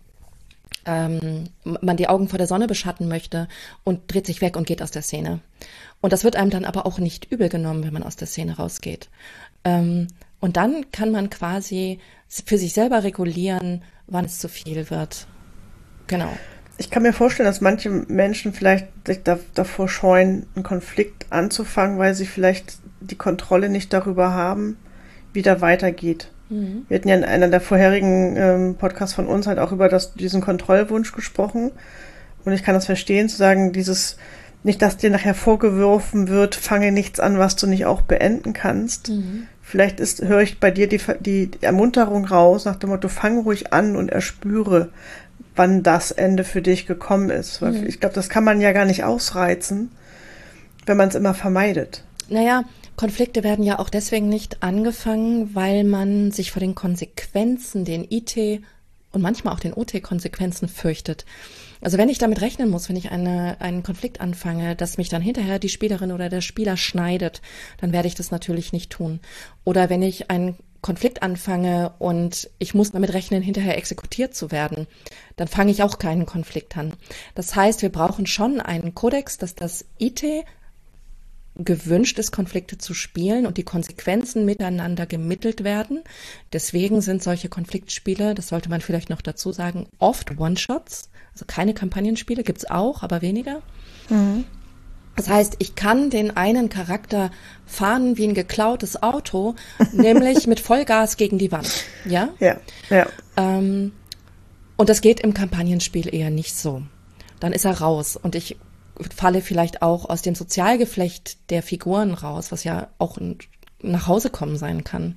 ähm, man die Augen vor der Sonne beschatten möchte und dreht sich weg und geht aus der Szene. Und das wird einem dann aber auch nicht übel genommen, wenn man aus der Szene rausgeht. Ähm, und dann kann man quasi für sich selber regulieren, wann es zu viel wird. Genau. Ich kann mir vorstellen, dass manche Menschen vielleicht sich da, davor scheuen, einen Konflikt anzufangen, weil sie vielleicht die Kontrolle nicht darüber haben, wie der weitergeht. Mhm. Wir hatten ja in einer der vorherigen ähm, Podcasts von uns halt auch über das, diesen Kontrollwunsch gesprochen. Und ich kann das verstehen, zu sagen, dieses, nicht, dass dir nachher vorgeworfen wird, fange nichts an, was du nicht auch beenden kannst. Mhm. Vielleicht ist, höre ich bei dir die, die Ermunterung raus, nach dem Motto, fang ruhig an und erspüre, wann das Ende für dich gekommen ist. Weil mhm. ich glaube, das kann man ja gar nicht ausreizen, wenn man es immer vermeidet. Naja, Konflikte werden ja auch deswegen nicht angefangen, weil man sich vor den Konsequenzen, den I T und manchmal auch den O T-Konsequenzen fürchtet. Also wenn ich damit rechnen muss, wenn ich eine, einen Konflikt anfange, dass mich dann hinterher die Spielerin oder der Spieler schneidet, dann werde ich das natürlich nicht tun. Oder wenn ich einen Konflikt anfange und ich muss damit rechnen, hinterher exekutiert zu werden, dann fange ich auch keinen Konflikt an. Das heißt, wir brauchen schon einen Kodex, dass das I T gewünscht ist, Konflikte zu spielen und die Konsequenzen miteinander gemittelt werden. Deswegen sind solche Konfliktspiele, das sollte man vielleicht noch dazu sagen, oft One-Shots, also keine Kampagnenspiele, gibt's auch, aber weniger. Mhm. Das heißt, ich kann den einen Charakter fahren wie ein geklautes Auto, nämlich mit Vollgas gegen die Wand. Ja? Ja, ja. Ähm, und das geht im Kampagnenspiel eher nicht so. Dann ist er raus und ich falle vielleicht auch aus dem Sozialgeflecht der Figuren raus, was ja auch ein Nachhausekommen sein kann.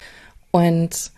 Und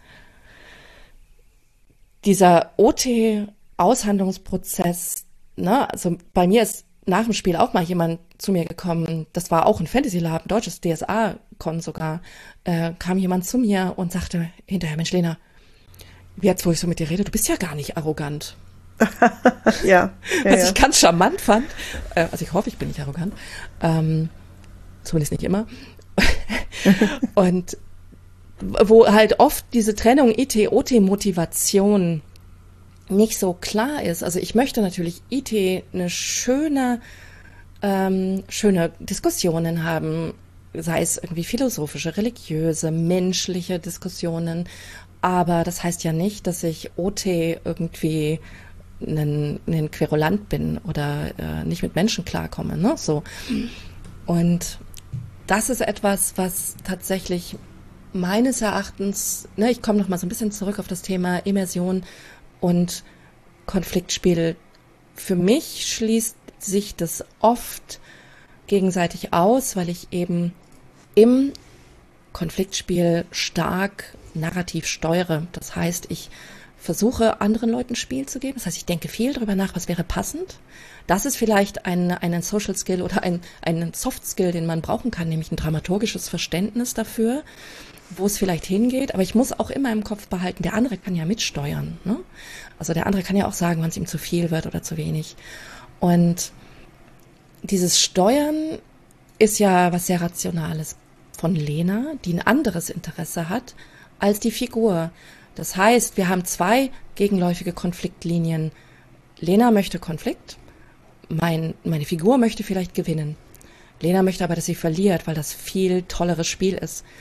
dieser O T-Aushandlungsprozess, ne, also bei mir ist nach dem Spiel auch mal jemand zu mir gekommen, das war auch ein Fantasy Lab, ein deutsches D S A-Con sogar, äh, kam jemand zu mir und sagte hinterher, Mensch Lena, jetzt wo ich so mit dir rede, du bist ja gar nicht arrogant. ja, ja. Was ja. ich ganz charmant fand, äh, also ich hoffe, ich bin nicht arrogant, ähm, zumindest nicht immer. Und wo halt oft diese Trennung I T-O T-Motivation nicht so klar ist. Also ich möchte natürlich I T eine schöne, ähm, schöne Diskussionen haben, sei es irgendwie philosophische, religiöse, menschliche Diskussionen. Aber das heißt ja nicht, dass ich O T irgendwie ein, ein Querulant bin oder äh, nicht mit Menschen klarkomme. Ne? So. Und das ist etwas, was tatsächlich meines Erachtens, ne, ich komme noch mal so ein bisschen zurück auf das Thema Immersion und Konfliktspiel. Für mich schließt sich das oft gegenseitig aus, weil ich eben im Konfliktspiel stark narrativ steuere. Das heißt, ich versuche, anderen Leuten Spiel zu geben. Das heißt, ich denke viel darüber nach, was wäre passend. Das ist vielleicht ein, ein Social Skill oder ein, ein Soft Skill, den man brauchen kann, nämlich ein dramaturgisches Verständnis dafür, wo es vielleicht hingeht. Aber ich muss auch immer im Kopf behalten, der andere kann ja mitsteuern. Ne? Also der andere kann ja auch sagen, wann es ihm zu viel wird oder zu wenig. Und dieses Steuern ist ja was sehr Rationales von Lena, die ein anderes Interesse hat als die Figur. Das heißt, wir haben zwei gegenläufige Konfliktlinien. Lena möchte Konflikt, mein, meine Figur möchte vielleicht gewinnen. Lena möchte aber, dass sie verliert, weil das viel tolleres Spiel ist.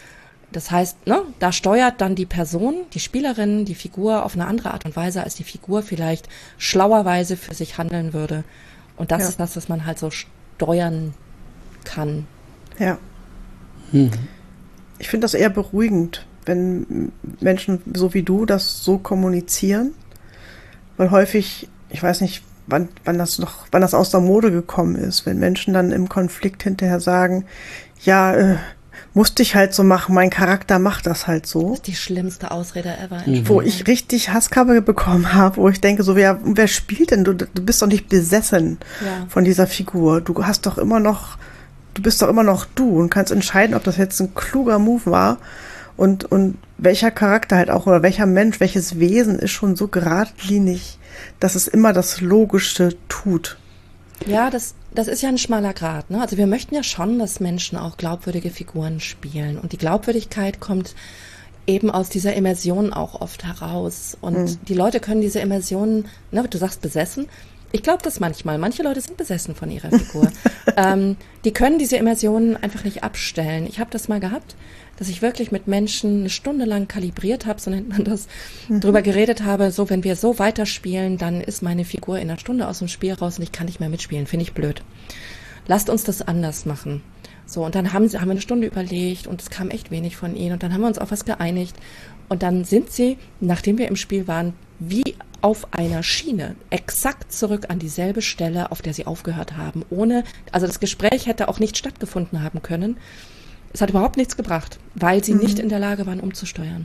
Das heißt, ne, da steuert dann die Person, die Spielerin, die Figur auf eine andere Art und Weise, als die Figur vielleicht schlauerweise für sich handeln würde. Und das Ja. ist das, was man halt so steuern kann. Ja. Mhm. Ich finde das eher beruhigend, wenn Menschen so wie du das so kommunizieren. Weil häufig, ich weiß nicht, wann, wann das noch, wann das aus der Mode gekommen ist, wenn Menschen dann im Konflikt hinterher sagen, ja, äh, musste ich halt so machen, mein Charakter macht das halt so. Das ist die schlimmste Ausrede ever. Mhm. Wo ich richtig Hasskappe bekommen habe, wo ich denke, so, wer, wer spielt denn? Du, du bist doch nicht besessen Ja. von dieser Figur. Du hast doch immer noch, du bist doch immer noch du und kannst entscheiden, ob das jetzt ein kluger Move war und, und welcher Charakter halt auch oder welcher Mensch, welches Wesen ist schon so geradlinig, dass es immer das Logische tut. Ja, das, das ist ja ein schmaler Grat, ne? Also wir möchten ja schon, dass Menschen auch glaubwürdige Figuren spielen. Und die Glaubwürdigkeit kommt eben aus dieser Immersion auch oft heraus. Und Mhm. die Leute können diese Immersion, ne, du sagst besessen. Ich glaube das manchmal. Manche Leute sind besessen von ihrer Figur. ähm, die können diese Immersion einfach nicht abstellen. Ich habe das mal gehabt, dass ich wirklich mit Menschen eine Stunde lang kalibriert habe, so nennt man das, Mhm. drüber geredet habe, so wenn wir so weiterspielen, dann ist meine Figur in einer Stunde aus dem Spiel raus und ich kann nicht mehr mitspielen, finde ich blöd. Lasst uns das anders machen. So, und dann haben, sie, haben wir eine Stunde überlegt und es kam echt wenig von ihnen und dann haben wir uns auf was geeinigt und dann sind sie, nachdem wir im Spiel waren, wie auf einer Schiene, exakt zurück an dieselbe Stelle, auf der sie aufgehört haben, ohne, also das Gespräch hätte auch nicht stattgefunden haben können. Es hat überhaupt nichts gebracht, weil sie Mhm. nicht in der Lage waren, umzusteuern.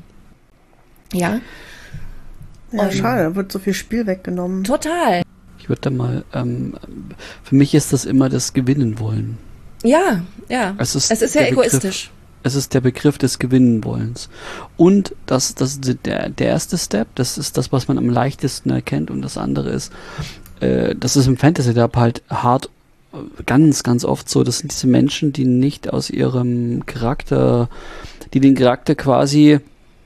Ja, Ja, Und- schade, da wird so viel Spiel weggenommen. total. Ich würde da mal, ähm, für mich ist das immer das Gewinnen wollen. Ja, ja. Es ist, Es ist sehr der Begriff- egoistisch. Es ist der Begriff des Gewinnenwollens. Und das, das der, der erste Step, das ist das, was man am leichtesten erkennt. Und das andere ist, äh, das ist im Fantasy-Dub halt hart, äh, ganz, ganz oft so. Das sind diese Menschen, die nicht aus ihrem Charakter, die den Charakter quasi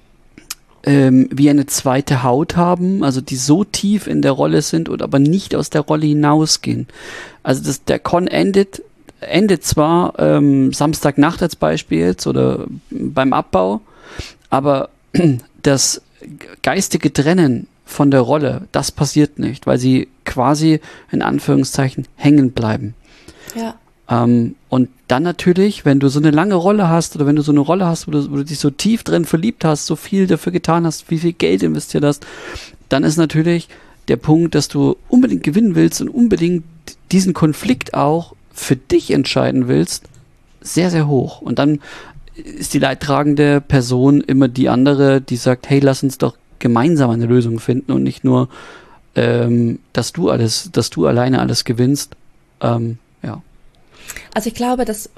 ähm, wie eine zweite Haut haben, also die so tief in der Rolle sind und aber nicht aus der Rolle hinausgehen. Also das, der Con endet endet zwar ähm, Samstagnacht als Beispiel jetzt oder beim Abbau, aber das geistige Trennen von der Rolle, das passiert nicht, weil sie quasi in Anführungszeichen hängen bleiben. Ja. Ähm, und dann natürlich, wenn du so eine lange Rolle hast oder wenn du so eine Rolle hast, wo du, wo du dich so tief drin verliebt hast, so viel dafür getan hast, wie viel Geld investiert hast, dann ist natürlich der Punkt, dass du unbedingt gewinnen willst und unbedingt diesen Konflikt auch für dich entscheiden willst, sehr, sehr hoch. Und dann ist die leidtragende Person immer die andere, die sagt, hey, lass uns doch gemeinsam eine Lösung finden und nicht nur, ähm, dass du alles, dass du alleine alles gewinnst. Ähm, ja. Also ich glaube, das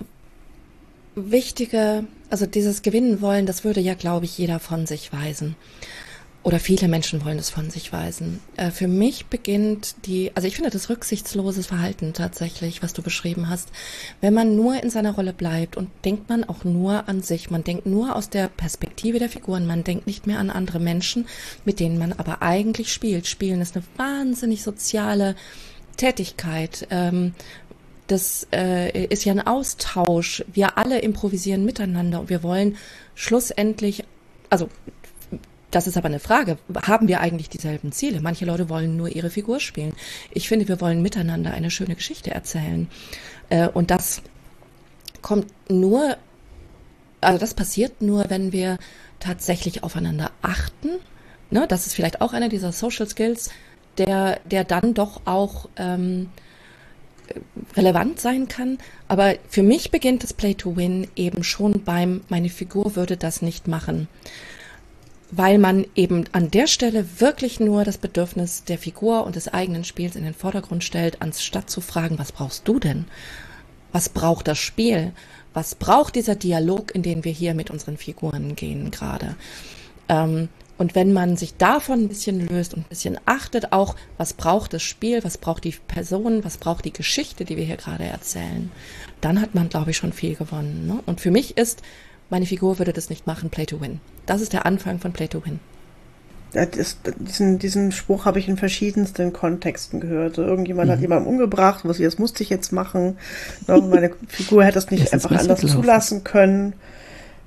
Wichtige, also dieses Gewinnen wollen, das würde ja, glaube ich, jeder von sich weisen. Oder viele Menschen wollen es von sich weisen. Äh, für mich beginnt die, also ich finde das rücksichtsloses Verhalten tatsächlich, was du beschrieben hast. Wenn man nur in seiner Rolle bleibt und denkt man auch nur an sich, man denkt nur aus der Perspektive der Figuren, man denkt nicht mehr an andere Menschen, mit denen man aber eigentlich spielt. Spielen ist eine wahnsinnig soziale Tätigkeit. Ähm, Das äh, ist ja ein Austausch. Wir alle improvisieren miteinander und wir wollen schlussendlich, also das ist aber eine Frage, haben wir eigentlich dieselben Ziele? Manche Leute wollen nur ihre Figur spielen. Ich finde, wir wollen miteinander eine schöne Geschichte erzählen. Äh, und das kommt nur, also das passiert nur, wenn wir tatsächlich aufeinander achten. Ne? Das ist vielleicht auch einer dieser Social Skills, der, der dann doch auch ähm, relevant sein kann. Aber für mich beginnt das Play to Win eben schon beim, meine Figur würde das nicht machen. Weil man eben an der Stelle wirklich nur das Bedürfnis der Figur und des eigenen Spiels in den Vordergrund stellt, anstatt zu fragen, was brauchst du denn? Was braucht das Spiel? Was braucht dieser Dialog, in den wir hier mit unseren Figuren gehen gerade? Ähm, und wenn man sich davon ein bisschen löst und ein bisschen achtet, auch, was braucht das Spiel, was braucht die Person, was braucht die Geschichte, die wir hier gerade erzählen, dann hat man, glaube ich, schon viel gewonnen. Ne? Und für mich ist, meine Figur würde das nicht machen, Play to Win. Das ist der Anfang von Play to Win. Das ist, diesen, diesen Spruch habe ich in verschiedensten Kontexten gehört. So, irgendjemand mhm. hat jemanden umgebracht, was das musste ich jetzt machen. Meine Figur hätte das nicht einfach anders zulassen können.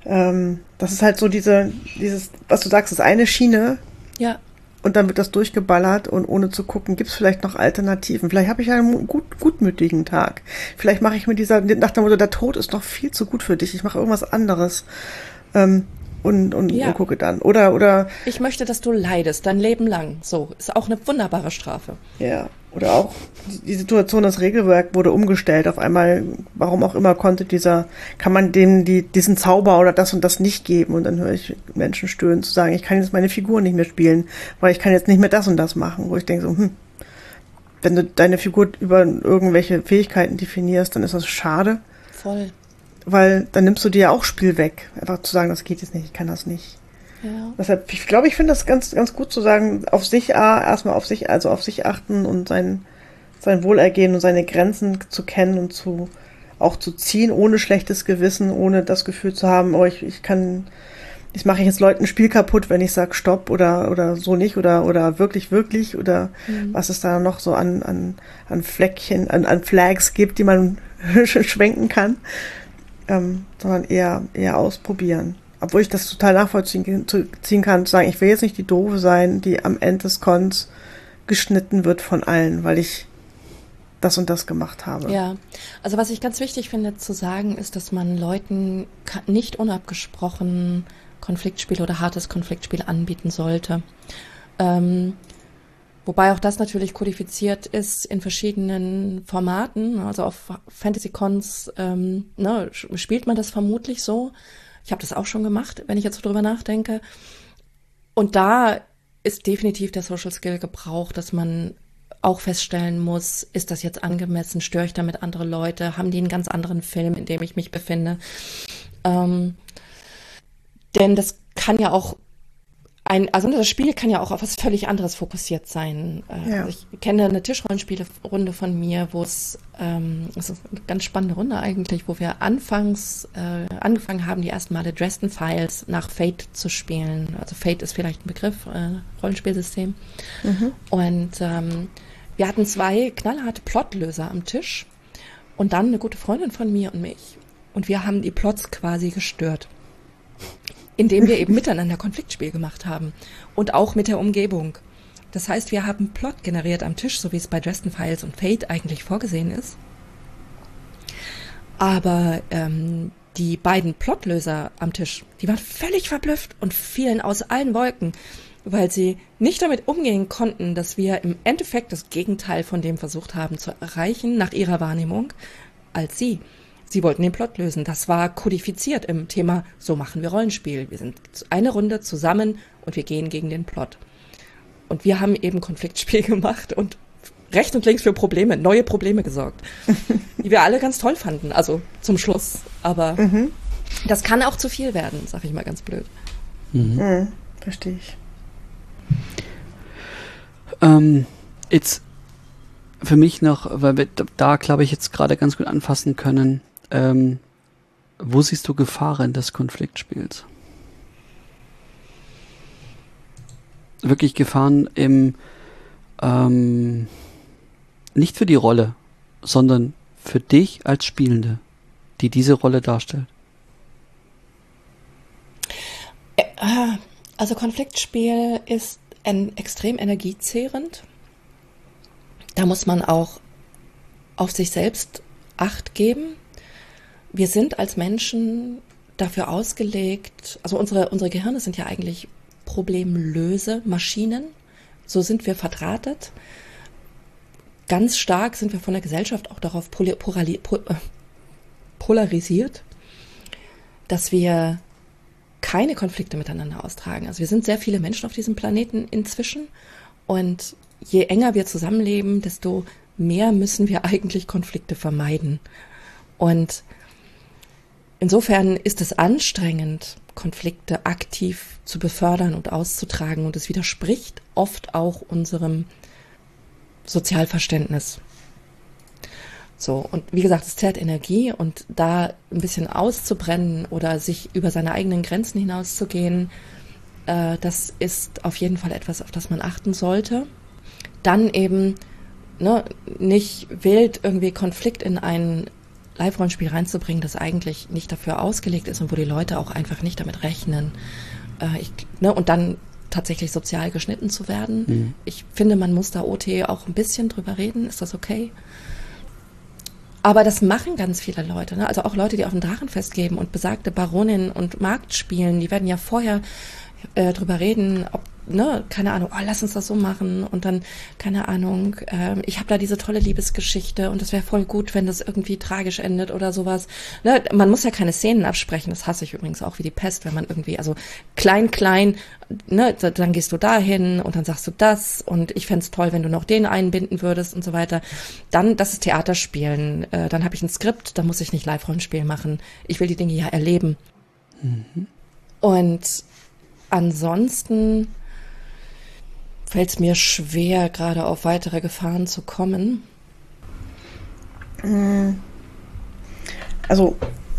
Ähm, das ist halt so diese, dieses, was du sagst, ist eine Schiene. Ja. Und dann wird das durchgeballert und ohne zu gucken, gibt es vielleicht noch Alternativen. Vielleicht habe ich einen gut, gutmütigen Tag. Vielleicht mache ich mir dieser, nach dem Motto, der Tod ist noch viel zu gut für dich. Ich mache irgendwas anderes. Ähm, und, und, Ja. und gucke dann. Oder, oder. Ich möchte, dass du leidest, dein Leben lang. So, ist auch eine wunderbare Strafe. Ja. Oder auch die Situation, das Regelwerk wurde umgestellt. Auf einmal, warum auch immer, konnte dieser, kann man dem die, diesen Zauber oder das und das nicht geben. Und dann höre ich Menschen stöhnen, zu sagen, ich kann jetzt meine Figur nicht mehr spielen, weil ich kann jetzt nicht mehr das und das machen. Wo ich denke so, hm, wenn du deine Figur über irgendwelche Fähigkeiten definierst, dann ist das schade. Voll. Weil dann nimmst du dir ja auch Spiel weg. Einfach zu sagen, das geht jetzt nicht, ich kann das nicht. Ja. Deshalb, ich glaube, ich finde das ganz, ganz gut zu sagen, auf sich, ah, erstmal auf sich, also auf sich achten und sein, sein Wohlergehen und seine Grenzen zu kennen und zu, auch zu ziehen, ohne schlechtes Gewissen, ohne das Gefühl zu haben, oh, ich, ich kann, ich mache jetzt Leuten ein Spiel kaputt, wenn ich sage Stopp oder, oder so nicht oder, oder wirklich, wirklich oder mhm. was es da noch so an, an, an Fleckchen, an, an Flags gibt, die man schwenken kann, ähm, sondern eher, eher ausprobieren. Obwohl ich das total nachvollziehen kann, zu sagen, ich will jetzt nicht die Doofe sein, die am Ende des Cons geschnitten wird von allen, weil ich das und das gemacht habe. Ja, also was ich ganz wichtig finde zu sagen, ist, dass man Leuten nicht unabgesprochen Konfliktspiel oder hartes Konfliktspiel anbieten sollte. Ähm, wobei auch das natürlich kodifiziert ist in verschiedenen Formaten. Also auf Fantasy-Cons ähm, ne, spielt man das vermutlich so. Ich habe das auch schon gemacht, wenn ich jetzt so drüber nachdenke. Und da ist definitiv der Social Skill gebraucht, dass man auch feststellen muss, ist das jetzt angemessen, störe ich damit andere Leute, haben die einen ganz anderen Film, in dem ich mich befinde. Ähm, denn das kann ja auch ein, also das Spiel kann ja auch auf was völlig anderes fokussiert sein. Ja. Also ich kenne eine Tischrollenspielrunde von mir, wo es, ähm, es ist eine ganz spannende Runde eigentlich, wo wir anfangs äh, angefangen haben, die ersten Male Dresden Files nach Fate zu spielen. Also Fate ist vielleicht ein Begriff, äh, Rollenspielsystem. Mhm. Und ähm, wir hatten zwei knallharte Plotlöser am Tisch und dann eine gute Freundin von mir und mich. Und wir haben die Plots quasi gestört, indem wir eben miteinander Konfliktspiel gemacht haben und auch mit der Umgebung. Das heißt, wir haben Plot generiert am Tisch, so wie es bei Dresden Files und Fate eigentlich vorgesehen ist. Aber ähm, die beiden Plotlöser am Tisch, die waren völlig verblüfft und fielen aus allen Wolken, weil sie nicht damit umgehen konnten, dass wir im Endeffekt das Gegenteil von dem versucht haben zu erreichen, nach ihrer Wahrnehmung, als sie. Sie wollten den Plot lösen. Das war kodifiziert im Thema, so machen wir Rollenspiel. Wir sind eine Runde zusammen und wir gehen gegen den Plot. Und wir haben eben Konfliktspiel gemacht und rechts und links für Probleme, neue Probleme gesorgt, die wir alle ganz toll fanden, also zum Schluss. Aber mhm. das kann auch zu viel werden, sag ich mal ganz blöd. Mhm. Mhm, verstehe ich. Ähm, jetzt für mich noch, weil wir da, glaube ich, jetzt gerade ganz gut anfassen können, ähm, wo siehst du Gefahren des Konfliktspiels? Wirklich Gefahren im, ähm, nicht für die Rolle, sondern für dich als Spielende, die diese Rolle darstellt. Also Konfliktspiel ist ein, extrem energiezehrend. Da muss man auch auf sich selbst Acht geben. Wir sind als Menschen dafür ausgelegt, also unsere, unsere Gehirne sind ja eigentlich Problemlöse-Maschinen. So sind wir verdrahtet. Ganz stark sind wir von der Gesellschaft auch darauf polari- polarisiert, dass wir keine Konflikte miteinander austragen. Also wir sind sehr viele Menschen auf diesem Planeten inzwischen und je enger wir zusammenleben, desto mehr müssen wir eigentlich Konflikte vermeiden. Und insofern ist es anstrengend, Konflikte aktiv zu befördern und auszutragen. Und es widerspricht oft auch unserem Sozialverständnis. So, und wie gesagt, es zehrt Energie und da ein bisschen auszubrennen oder sich über seine eigenen Grenzen hinauszugehen, äh, das ist auf jeden Fall etwas, auf das man achten sollte. Dann eben ne, nicht wild irgendwie Konflikt in einen Live-Rollenspiel reinzubringen, das eigentlich nicht dafür ausgelegt ist und wo die Leute auch einfach nicht damit rechnen. Äh, ich, ne, und dann tatsächlich sozial geschnitten zu werden. Mhm. Ich finde, man muss da O T auch ein bisschen drüber reden. Ist das okay? Aber das machen ganz viele Leute. Ne? Also auch Leute, die auf dem Drachenfest geben und besagte Baroninnen und Markt spielen, die werden ja vorher äh, drüber reden, ob, ne, keine Ahnung, oh, lass uns das so machen und dann, keine Ahnung, äh, ich habe da diese tolle Liebesgeschichte und das wäre voll gut, wenn das irgendwie tragisch endet oder sowas. Ne? Man muss ja keine Szenen absprechen, das hasse ich übrigens auch wie die Pest, wenn man irgendwie, also klein, klein, ne, dann gehst du dahin und dann sagst du das und ich fänd's toll, wenn du noch den einbinden würdest und so weiter. Dann, das ist Theaterspielen, äh, dann habe ich ein Skript, da muss ich nicht Live-Rollenspiel machen. Ich will die Dinge ja erleben. Mhm. Und ansonsten fällt es mir schwer, gerade auf weitere Gefahren zu kommen. Also,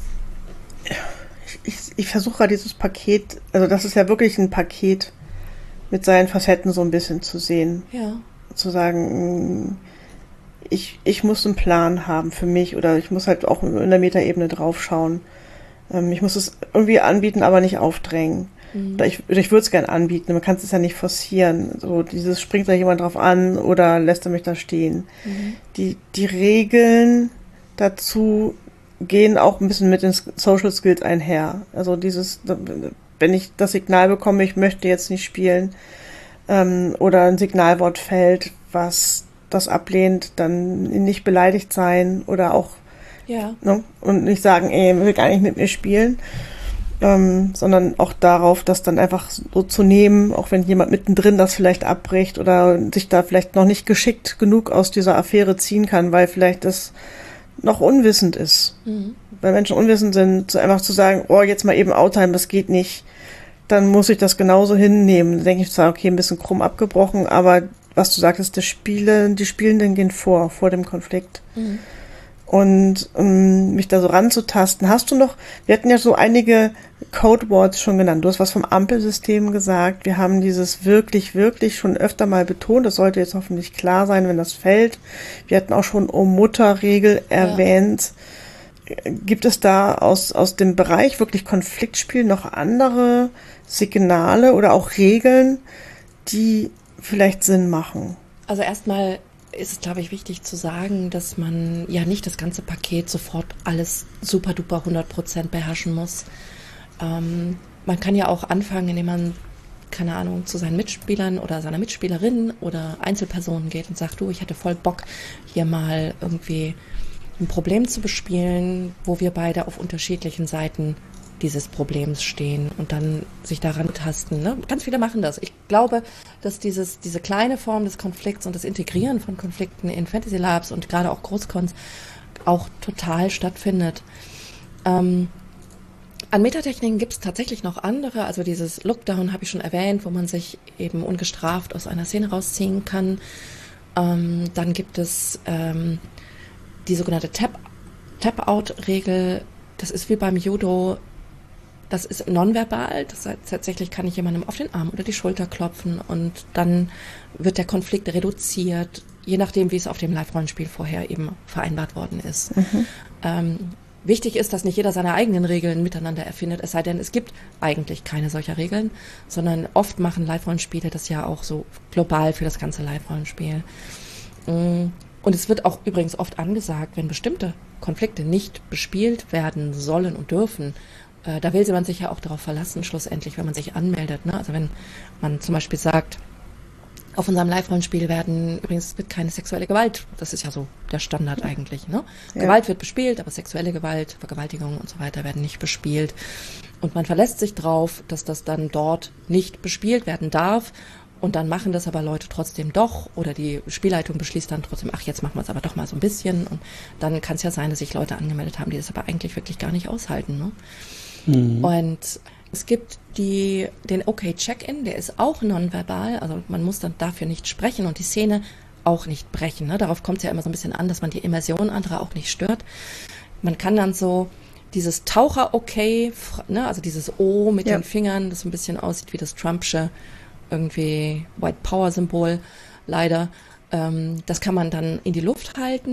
ich, ich, ich versuche gerade dieses Paket, also das ist ja wirklich ein Paket mit seinen Facetten so ein bisschen zu sehen. Ja. Zu sagen, ich, ich muss einen Plan haben für mich oder ich muss halt auch in der Metaebene draufschauen. Ich muss es irgendwie anbieten, aber nicht aufdrängen. Mhm. Oder ich, ich würde es gerne anbieten, man kann es ja nicht forcieren. So dieses, springt da jemand drauf an oder lässt er mich da stehen. Mhm. Die, die Regeln dazu gehen auch ein bisschen mit den Social Skills einher. Also dieses, wenn ich das Signal bekomme, ich möchte jetzt nicht spielen, ähm, oder ein Signalwort fällt, was das ablehnt, dann nicht beleidigt sein oder auch ja. Ne? Und nicht sagen, ey, will gar nicht mit mir spielen, ähm, sondern auch darauf, das dann einfach so zu nehmen, auch wenn jemand mittendrin das vielleicht abbricht oder sich da vielleicht noch nicht geschickt genug aus dieser Affäre ziehen kann, weil vielleicht das noch unwissend ist. Mhm. Weil Menschen unwissend sind, so einfach zu sagen, oh, jetzt mal eben outtime, das geht nicht, dann muss ich das genauso hinnehmen. Dann denke ich zwar, okay, ein bisschen krumm abgebrochen, aber was du sagtest, die Spiele, die Spielenden gehen vor, vor dem Konflikt. Mhm. Und um, mich da so ranzutasten. Hast du noch, wir hatten ja so einige Codewords schon genannt. Du hast was vom Ampelsystem gesagt. Wir haben dieses wirklich, wirklich schon öfter mal betont. Das sollte jetzt hoffentlich klar sein, wenn das fällt. Wir hatten auch schon O-Mutter-Regel erwähnt. Ja. Gibt es da aus, aus dem Bereich wirklich Konfliktspiel noch andere Signale oder auch Regeln, die vielleicht Sinn machen? Also erstmal ist es, glaube ich, wichtig zu sagen, dass man ja nicht das ganze Paket sofort alles super duper hundert Prozent beherrschen muss. Ähm, man kann ja auch anfangen, indem man, keine Ahnung, zu seinen Mitspielern oder seiner Mitspielerin oder Einzelpersonen geht und sagt, du, ich hätte voll Bock, hier mal irgendwie ein Problem zu bespielen, wo wir beide auf unterschiedlichen Seiten dieses Problems stehen und dann sich daran tasten. Ne? Ganz viele machen das. Ich glaube, dass dieses, diese kleine Form des Konflikts und das Integrieren von Konflikten in Fantasy Labs und gerade auch Großcons auch total stattfindet. Ähm, an Metatechniken gibt es tatsächlich noch andere. Also dieses Lookdown habe ich schon erwähnt, wo man sich eben ungestraft aus einer Szene rausziehen kann. Ähm, dann gibt es ähm, die sogenannte Tap, Tap-Out-Regel. Das ist wie beim Judo. Das ist nonverbal, das heißt, tatsächlich kann ich jemandem auf den Arm oder die Schulter klopfen und dann wird der Konflikt reduziert, je nachdem, wie es auf dem Live-Rollenspiel vorher eben vereinbart worden ist. Mhm. Ähm, wichtig ist, dass nicht jeder seine eigenen Regeln miteinander erfindet, es sei denn, es gibt eigentlich keine solcher Regeln, sondern oft machen Live-Rollenspiele das ja auch so global für das ganze Live-Rollenspiel. Und es wird auch übrigens oft angesagt, wenn bestimmte Konflikte nicht bespielt werden sollen und dürfen, da will man sich ja auch darauf verlassen, schlussendlich, wenn man sich anmeldet. Ne? Also wenn man zum Beispiel sagt, auf unserem Live-Rollenspiel werden, übrigens es wird keine sexuelle Gewalt, das ist ja so der Standard eigentlich. Ne? Ja. Gewalt wird bespielt, aber sexuelle Gewalt, Vergewaltigung und so weiter werden nicht bespielt. Und man verlässt sich drauf, dass das dann dort nicht bespielt werden darf. Und dann machen das aber Leute trotzdem doch oder die Spielleitung beschließt dann trotzdem, ach, jetzt machen wir es aber doch mal so ein bisschen. Und dann kann es ja sein, dass sich Leute angemeldet haben, die das aber eigentlich wirklich gar nicht aushalten. Ne? Mhm. Und es gibt die, den Okay-Check-In, der ist auch nonverbal, also man muss dann dafür nicht sprechen und die Szene auch nicht brechen. Ne? Darauf kommt es ja immer so ein bisschen an, dass man die Immersion anderer auch nicht stört. Man kann dann so dieses Taucher-Okay, ne? Also dieses O mit ja. den Fingern, das so ein bisschen aussieht wie das Trumpsche irgendwie White Power-Symbol, leider. Ähm, das kann man dann in die Luft halten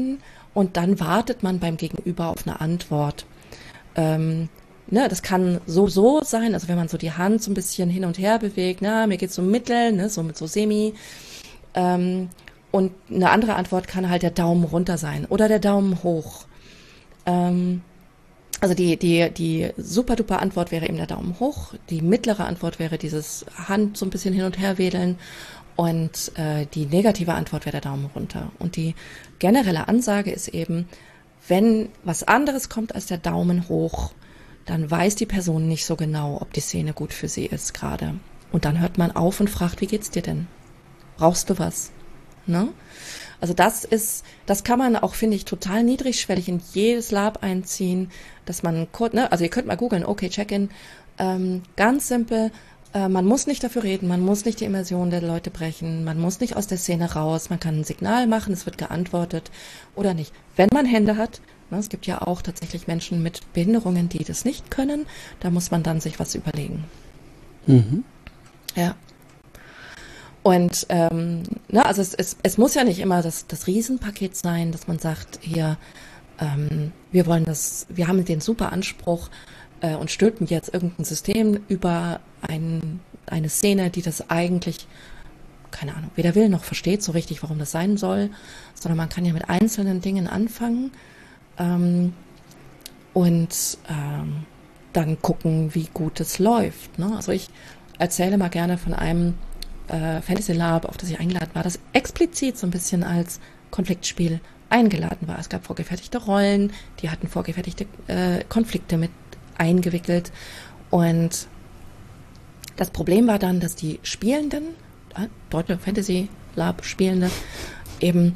und dann wartet man beim Gegenüber auf eine Antwort. Ähm, ne, das kann so, so sein, also wenn man so die Hand so ein bisschen hin und her bewegt, na, mir geht's so mittel, ne, so mit so semi, ähm, und eine andere Antwort kann halt der Daumen runter sein oder der Daumen hoch. Ähm, also die, die, die super duper Antwort wäre eben der Daumen hoch, die mittlere Antwort wäre dieses Hand so ein bisschen hin und her wedeln und äh, die negative Antwort wäre der Daumen runter. Und die generelle Ansage ist eben, wenn was anderes kommt als der Daumen hoch, dann weiß die Person nicht so genau, ob die Szene gut für sie ist gerade. Und dann hört man auf und fragt, wie geht's dir denn? Brauchst du was? Ne? Also das ist, das kann man auch, finde ich, total niedrigschwellig in jedes Lab einziehen, dass man, ne, also ihr könnt mal googeln, okay, Check-in, ähm, ganz simpel, äh, man muss nicht dafür reden, man muss nicht die Immersion der Leute brechen, man muss nicht aus der Szene raus, man kann ein Signal machen, es wird geantwortet oder nicht. Wenn man Hände hat, ne, es gibt ja auch tatsächlich Menschen mit Behinderungen, die das nicht können, da muss man dann sich was überlegen. Mhm. Ja. Und ähm, na, also es, es, es muss ja nicht immer das, das Riesenpaket sein, dass man sagt, hier, ähm, wir wollen das, wir haben den super Anspruch äh, und stülpen jetzt irgendein System über ein, eine Szene, die das eigentlich, keine Ahnung, weder will noch versteht so richtig, warum das sein soll, sondern man kann ja mit einzelnen Dingen anfangen ähm, und ähm, dann gucken, wie gut es läuft. Ne? Also ich erzähle mal gerne von einem Fantasy Lab, auf das ich eingeladen war, das explizit so ein bisschen als Konfliktspiel eingeladen war. Es gab vorgefertigte Rollen, die hatten vorgefertigte äh, Konflikte mit eingewickelt und das Problem war dann, dass die Spielenden, äh, deutsche Fantasy Lab Spielende, eben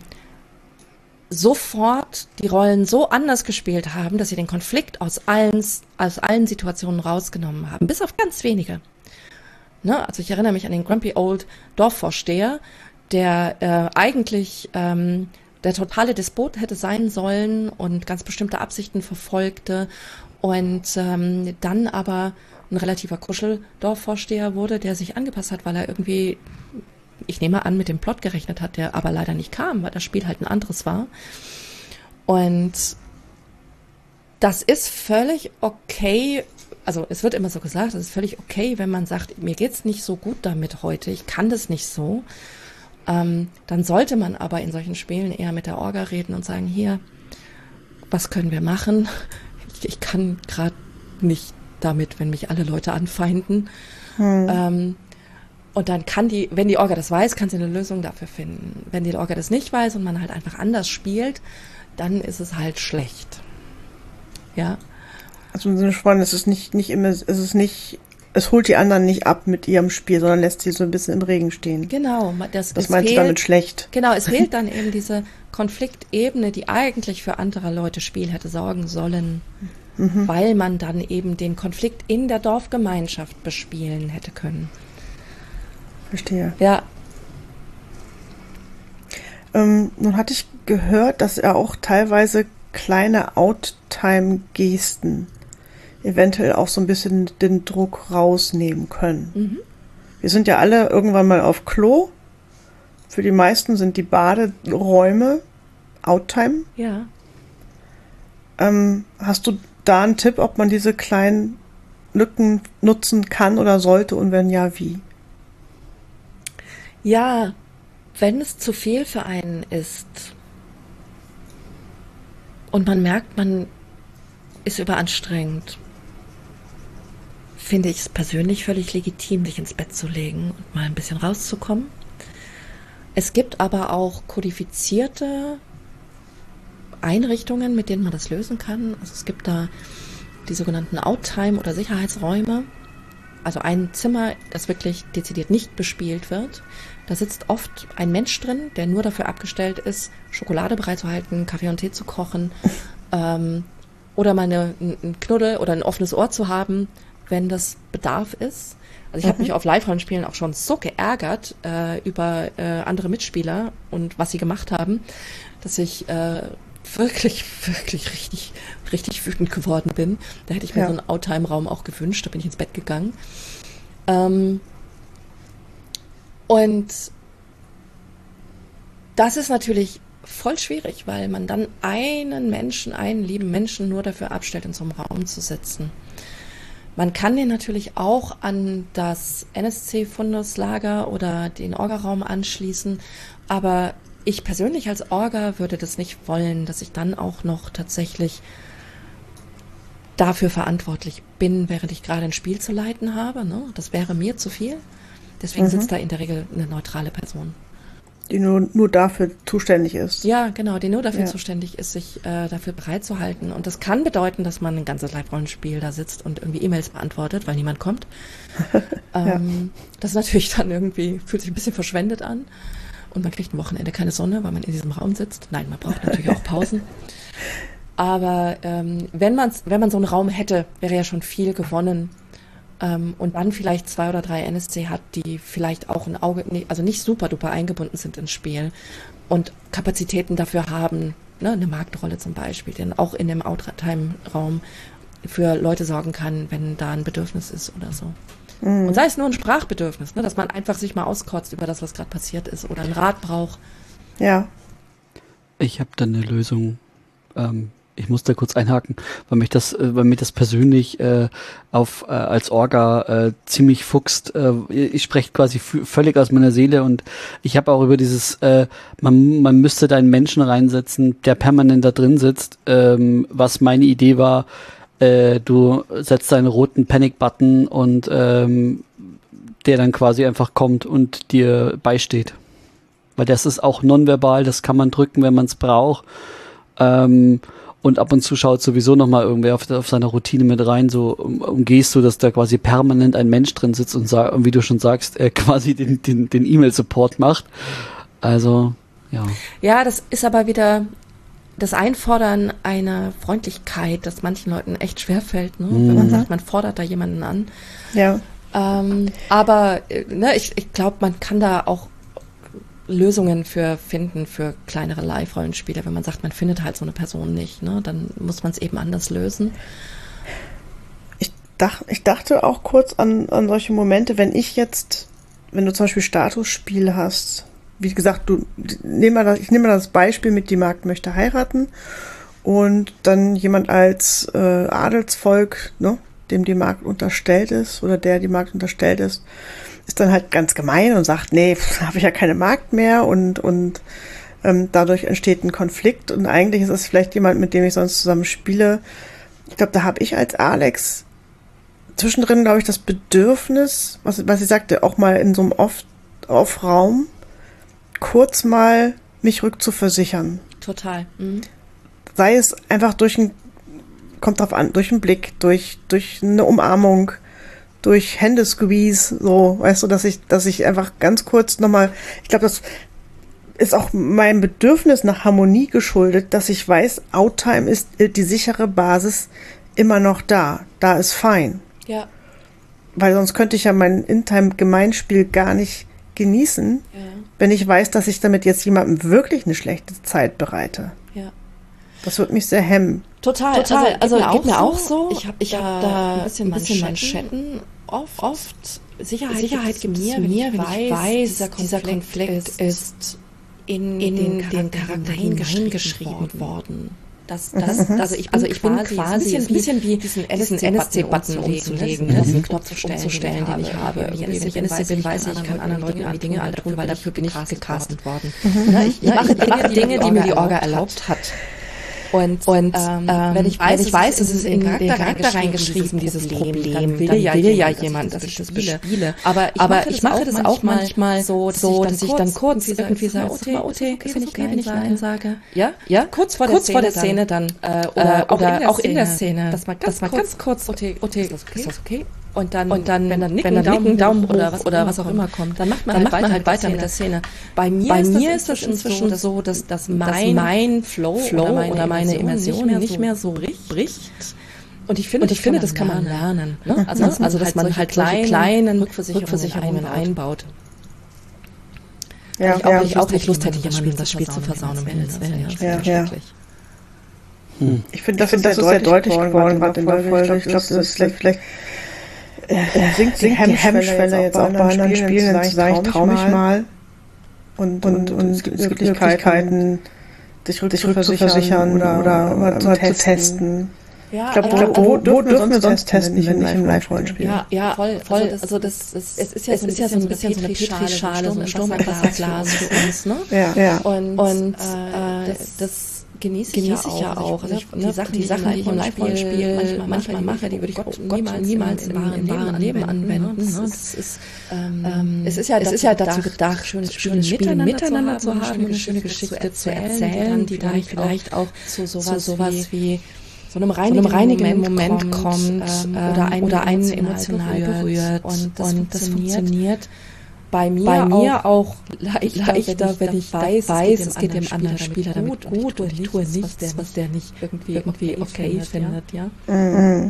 sofort die Rollen so anders gespielt haben, dass sie den Konflikt aus allen, aus allen Situationen rausgenommen haben, bis auf ganz wenige. Ne, also ich erinnere mich an den Grumpy Old Dorfvorsteher, der äh, eigentlich ähm, der totale Despot hätte sein sollen und ganz bestimmte Absichten verfolgte und ähm, dann aber ein relativer Kuscheldorfvorsteher wurde, der sich angepasst hat, weil er irgendwie, ich nehme an, mit dem Plot gerechnet hat, der aber leider nicht kam, weil das Spiel halt ein anderes war. Und das ist völlig okay. Also es wird immer so gesagt, es ist völlig okay, wenn man sagt, mir geht's nicht so gut damit heute, ich kann das nicht so. Ähm, dann sollte man aber in solchen Spielen eher mit der Orga reden und sagen, hier, was können wir machen? Ich, ich kann gerade nicht damit, wenn mich alle Leute anfeinden. Hm. Ähm, und dann kann die, wenn die Orga das weiß, kann sie eine Lösung dafür finden. Wenn die Orga das nicht weiß und man halt einfach anders spielt, dann ist es halt schlecht. Ja. Also im Sinne von, es ist nicht, nicht immer, es ist nicht, es holt die anderen nicht ab mit ihrem Spiel, sondern lässt sie so ein bisschen im Regen stehen. Genau. Das, das meinst du damit schlecht? Genau, es fehlt dann eben diese Konfliktebene, die eigentlich für andere Leute Spiel hätte sorgen sollen, mhm. weil man dann eben den Konflikt in der Dorfgemeinschaft bespielen hätte können. Verstehe. Ja. Ähm, nun hatte ich gehört, dass er auch teilweise kleine Outtime-Gesten eventuell auch so ein bisschen den Druck rausnehmen können. Mhm. Wir sind ja alle irgendwann mal auf Klo. Für die meisten sind die Baderäume Outtime. Ja. Ähm, hast du da einen Tipp, ob man diese kleinen Lücken nutzen kann oder sollte und wenn ja, wie? Ja, wenn es zu viel für einen ist und man merkt, man ist überanstrengend, finde ich es persönlich völlig legitim, sich ins Bett zu legen und mal ein bisschen rauszukommen. Es gibt aber auch kodifizierte Einrichtungen, mit denen man das lösen kann. Also es gibt da die sogenannten Outtime- oder Sicherheitsräume. Also ein Zimmer, das wirklich dezidiert nicht bespielt wird. Da sitzt oft ein Mensch drin, der nur dafür abgestellt ist, Schokolade bereitzuhalten, Kaffee und Tee zu kochen ähm, oder mal eine, einen Knuddel oder ein offenes Ohr zu haben, wenn das Bedarf ist. Also ich mhm. habe mich auf Live-Rollenspielen auch schon so geärgert äh, über äh, andere Mitspieler und was sie gemacht haben, dass ich äh, wirklich, wirklich richtig, richtig wütend geworden bin. Da hätte ich mir ja. so einen Outtime-Raum auch gewünscht, da bin ich ins Bett gegangen. Ähm, und das ist natürlich voll schwierig, weil man dann einen Menschen, einen lieben Menschen nur dafür abstellt, in so einem Raum zu sitzen. Man kann den natürlich auch an das N S C-Funduslager oder den Orga-Raum anschließen, aber ich persönlich als Orga würde das nicht wollen, dass ich dann auch noch tatsächlich dafür verantwortlich bin, während ich gerade ein Spiel zu leiten habe. Ne? Das wäre mir zu viel. Deswegen mhm. sitzt da in der Regel eine neutrale Person. Die nur, nur dafür zuständig ist. Ja, genau, die nur dafür ja. zuständig ist, sich äh, dafür bereit zu halten. Und das kann bedeuten, dass man ein ganzes Live-Rollenspiel da sitzt und irgendwie E-Mails beantwortet, weil niemand kommt. ähm, ja. Das ist natürlich dann irgendwie, fühlt sich ein bisschen verschwendet an. Und man kriegt ein Wochenende keine Sonne, weil man in diesem Raum sitzt. Nein, man braucht natürlich auch Pausen. Aber ähm, wenn, man's, wenn man so einen Raum hätte, wäre ja schon viel gewonnen. Ähm, und dann vielleicht zwei oder drei N S C hat, die vielleicht auch ein Auge, also nicht super duper eingebunden sind ins Spiel und Kapazitäten dafür haben, ne, eine Marktrolle zum Beispiel, die dann auch in dem Outtime-Raum für Leute sorgen kann, wenn da ein Bedürfnis ist oder so. Mhm. Und sei es nur ein Sprachbedürfnis, ne, dass man einfach sich mal auskotzt über das, was gerade passiert ist oder einen Rat braucht. Ja. Ich habe da eine Lösung. Ähm, ich muss da kurz einhaken, weil mich das, äh, weil mich das persönlich äh, auf äh, als Orga äh, ziemlich fuchst. Äh, ich spreche quasi f- völlig aus meiner Seele und ich habe auch über dieses, äh, man, man müsste da einen Menschen reinsetzen, der permanent da drin sitzt. Ähm, was meine Idee war, äh, du setzt einen roten Panic-Button und ähm, der dann quasi einfach kommt und dir beisteht. Weil das ist auch nonverbal, das kann man drücken, wenn man es braucht. Ähm, und ab und zu schaut sowieso nochmal irgendwer auf, auf seine Routine mit rein, so um, umgehst du, dass da quasi permanent ein Mensch drin sitzt und, sag, und wie du schon sagst, äh, quasi den, den, den E-Mail-Support macht. Also, ja. Ja, das ist aber wieder das Einfordern einer Freundlichkeit, das manchen Leuten echt schwerfällt, ne? Mhm. Wenn man sagt, man fordert da jemanden an. Ja. Ähm, aber ne, ich, ich glaube, man kann da auch Lösungen für finden für kleinere Live-Rollenspiele. Wenn man sagt, man findet halt so eine Person nicht, ne, dann muss man es eben anders lösen. Ich, dach, ich dachte auch kurz an, an solche Momente, wenn ich jetzt, wenn du zum Beispiel Statusspiel hast, wie gesagt, du nehm mal das, ich nehme mal das Beispiel mit die Magd möchte heiraten und dann jemand als äh, Adelsvolk, ne, dem die Magd unterstellt ist oder der die Magd unterstellt ist, ist dann halt ganz gemein und sagt, nee, habe ich ja keine Magd mehr und, und ähm, dadurch entsteht ein Konflikt und eigentlich ist es vielleicht jemand, mit dem ich sonst zusammen spiele. Ich glaube, da habe ich als Alex zwischendrin, glaube ich, das Bedürfnis, was, was ich sagte, auch mal in so einem Off- Off-Raum kurz mal mich rückzuversichern. Total. Mhm. Sei es einfach durch ein, kommt drauf an, durch einen Blick, durch, durch eine Umarmung, durch Händesqueeze, so, weißt du, dass ich, dass ich einfach ganz kurz nochmal, ich glaube, das ist auch meinem Bedürfnis nach Harmonie geschuldet, dass ich weiß, Outtime ist die sichere Basis immer noch da. Da ist fein. Ja. Weil sonst könnte ich ja mein In-Time-Gemeinspiel gar nicht genießen, ja, wenn ich weiß, dass ich damit jetzt jemandem wirklich eine schlechte Zeit bereite. Ja. Das wird mich sehr hemmen. Total, Total. Also, also geht mir auch so. Ich habe hab da, da ein bisschen, ein bisschen Manschetten. Oft, oft Sicherheit, Sicherheit gibt es mir, wenn ich weiß, weiß dieser Konflikt, dieser Konflikt ist, ist in, in den Charakter, den Charakter hineingeschrieben worden. Das, das, mhm. Also ich bin, also ich bin quasi, quasi ein bisschen wie diesen N S C-Button umzulegen, ne? Diesen Knopf umzustellen, den ich habe. Wenn ich N S C bin, weiß ich, ich kann anderen Leuten irgendwie Dinge alle tun, weil dafür bin ich gecastet worden. Ich mache Dinge, die mir die Orga erlaubt hat. Und, und ähm, wenn ich weiß, wenn ich weiß es ist in den Charakter, Charakter reingeschrieben, dieses Problem, Problem, dann will, dann ja, will ja jemand, dass ich das bespiele. Aber ich aber mache, ich mache das auch manchmal so, dass, so, dass ich dann kurz irgendwie sage, okay, okay, okay, finde ich okay, wenn ich Nein sage. Ja, ja, kurz vor der Szene, vor der Szene dann, äh, oder, oder auch in der Szene, dass man ganz, ganz kurz, okay, okay, ist das okay? Und dann, und dann, wenn dann Nicken, wenn dann Nicken Daumen, Daumen oder was, oder was auch immer kommt, dann macht man, dann halt, macht man halt weiter mit der Szene. Bei mir, Bei ist, mir das ist das inzwischen so, dass, dass mein, mein Flow, Flow oder meine, oder meine Immersion nicht mehr so bricht. Und ich finde, und ich das, finde kann das kann man lernen. Ne? Also, also, also, dass man halt kleine, kleinen Rückversicherungen, Rückversicherungen einbaut. Ja, ja, ich auch nicht Lust hätte, jemandem das Spiel zu versauen, um Himmels Willen. Ja, ja. Hm. Ich finde, das, das, das ist sehr deutlich geworden gerade in der Folge. Ich glaube, das ist vielleicht, vielleicht äh, sinkt die Hemmschwelle jetzt auch bei anderen Spielen, zu sagen, ich trau mich mal. Und, und, und, und es gibt Möglichkeiten, dich rückzuversichern oder, oder, oder zu testen. testen. Ja, ich glaube, ja, glaub, wo, wo, wo dürfen wir sonst testen, wenn nicht im Live-Rollenspiel? Ja, ja, voll, voll. Also, das, also das, das, es ist ja, es so, ein ist ja so ein bisschen so eine Petrischale, so ein Sturmwasserglas für uns, ne? Ja, ja. Und, und äh, das, das genieße ich, genieße ich ja auch. Also ich, die, Sachen, die Sachen, die ich im Live-Rollenspiel manchmal, manchmal mache, die würde ich auch niemals, niemals im wahren, wahren Leben anwenden. Es ist, ähm, es ist ja, es ist ja dazu gedacht, schöne Spiele miteinander zu haben, eine schöne Geschichte zu erzählen, die dann vielleicht auch zu sowas wie so einem reinigen, so einem reinigen Moment, Moment kommt, ähm, oder, einen oder einen emotional berührt. Und das, und das funktioniert bei mir, bei mir auch, auch leichter, leichter, wenn ich weiß, weiß es geht dem anderen Spieler damit gut, gut und ich tue nichts, was, was der nicht irgendwie, irgendwie okay findet. Ja? Mhm.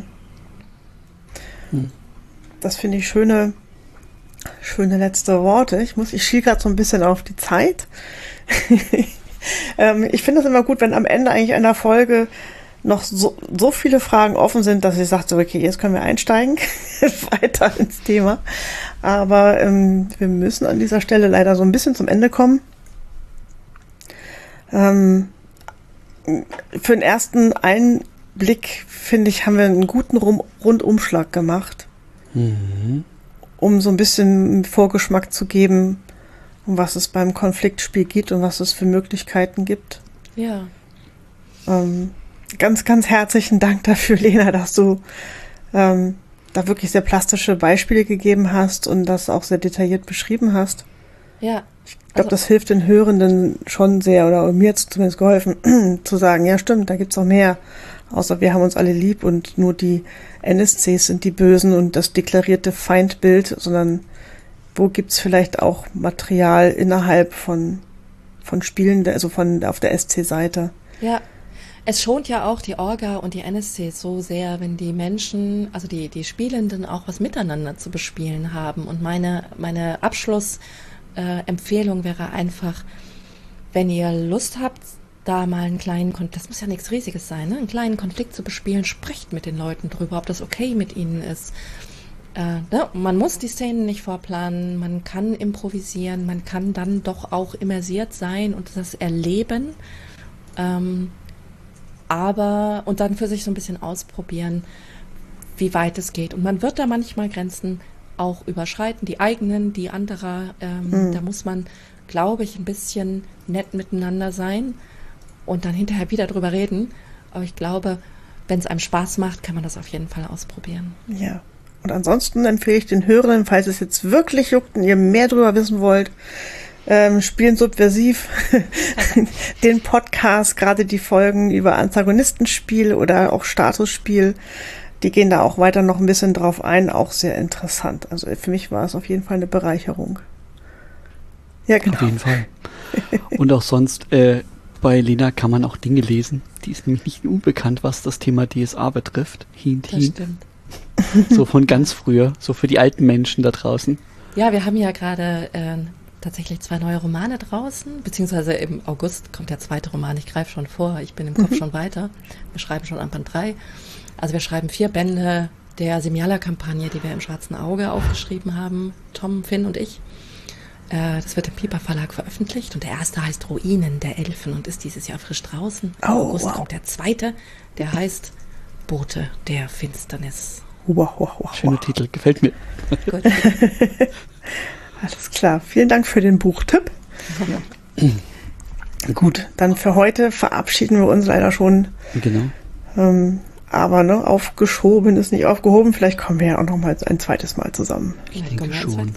Das finde ich schöne, schöne letzte Worte. Ich muss, ich schiel gerade so ein bisschen auf die Zeit. ähm, ich finde es immer gut, wenn am Ende eigentlich einer Folge noch so, so viele Fragen offen sind, dass ich sagte, okay, jetzt können wir einsteigen, weiter ins Thema. Aber ähm, wir müssen an dieser Stelle leider so ein bisschen zum Ende kommen. Ähm, für den ersten Einblick, finde ich, haben wir einen guten Rum- Rundumschlag gemacht, mhm. um so ein bisschen einen Vorgeschmack zu geben, um was es beim Konfliktspiel geht und was es für Möglichkeiten gibt. Ja. Ähm, Ganz, ganz herzlichen Dank dafür, Lena, dass du ähm, da wirklich sehr plastische Beispiele gegeben hast und das auch sehr detailliert beschrieben hast. Ja. Ich glaube, also, das hilft den Hörenden schon sehr, oder mir hat es zumindest geholfen, zu sagen, ja stimmt, da gibt's noch mehr, außer wir haben uns alle lieb und nur die N S Cs sind die Bösen und das deklarierte Feindbild, sondern wo gibt's vielleicht auch Material innerhalb von, von Spielen, also von auf der S C-Seite. Ja. Es schont ja auch die Orga und die N S Cs so sehr, wenn die Menschen, also die, die Spielenden auch was miteinander zu bespielen haben. Und meine, meine Abschlussempfehlung äh, wäre einfach, wenn ihr Lust habt, da mal einen kleinen Konflikt, das muss ja nichts Riesiges sein, ne? einen kleinen Konflikt zu bespielen, sprecht mit den Leuten drüber, ob das okay mit ihnen ist. Äh, ne? Man muss die Szenen nicht vorplanen, man kann improvisieren, man kann dann doch auch immersiert sein und das erleben. Ähm, Aber, und dann für sich so ein bisschen ausprobieren, wie weit es geht. Und man wird da manchmal Grenzen auch überschreiten, die eigenen, die anderer. Ähm, mhm. Da muss man, glaube ich, ein bisschen nett miteinander sein und dann hinterher wieder drüber reden. Aber ich glaube, wenn es einem Spaß macht, kann man das auf jeden Fall ausprobieren. Ja, und ansonsten empfehle ich den Hörern, falls es jetzt wirklich juckt und ihr mehr drüber wissen wollt, Ähm, Spielen subversiv, den Podcast, gerade die Folgen über Antagonistenspiel oder auch Statusspiel, die gehen da auch weiter noch ein bisschen drauf ein, auch sehr interessant. Also für mich war es auf jeden Fall eine Bereicherung. Ja, genau. Auf jeden Fall. Und auch sonst, äh, bei Lena kann man auch Dinge lesen. Die ist nämlich nicht unbekannt, was das Thema D S A betrifft. Hin, das hin. stimmt. So von ganz früher, so für die alten Menschen da draußen. Ja, wir haben ja gerade äh, tatsächlich zwei neue Romane draußen, beziehungsweise im August kommt der zweite Roman. Ich greife schon vor, ich bin im Kopf mhm. schon weiter. Wir schreiben schon an Band drei. Also wir schreiben vier Bände der Semiala-Kampagne, die wir im Schwarzen Auge aufgeschrieben haben, Tom, Finn und ich. Äh, das wird im Piper Verlag veröffentlicht und der erste heißt Ruinen der Elfen und ist dieses Jahr frisch draußen. Im oh, August wow. kommt der zweite, der heißt Bote der Finsternis. Wow, wow, wow, Schöner wow. Titel, gefällt mir. Gut. Alles klar, vielen Dank für den Buchtipp. Ja. Gut, dann für heute verabschieden wir uns leider schon. Genau. Ähm, aber ne, aufgeschoben ist nicht aufgehoben. Vielleicht kommen wir ja auch noch mal ein zweites Mal zusammen. Ich Vielleicht denke schon.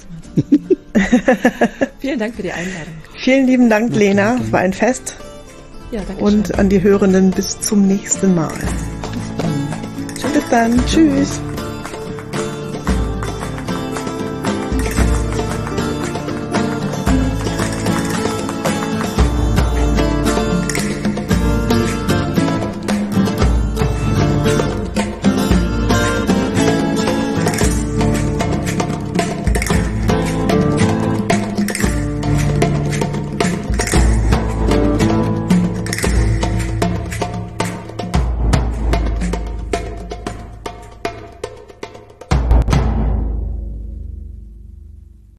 Vielen Dank für die Einladung. Vielen lieben Dank, ja, Lena. Es war ein Fest. Ja, danke Und schön. An die Hörenden bis zum nächsten Mal. Bis dann. Bis dann. Tschüss.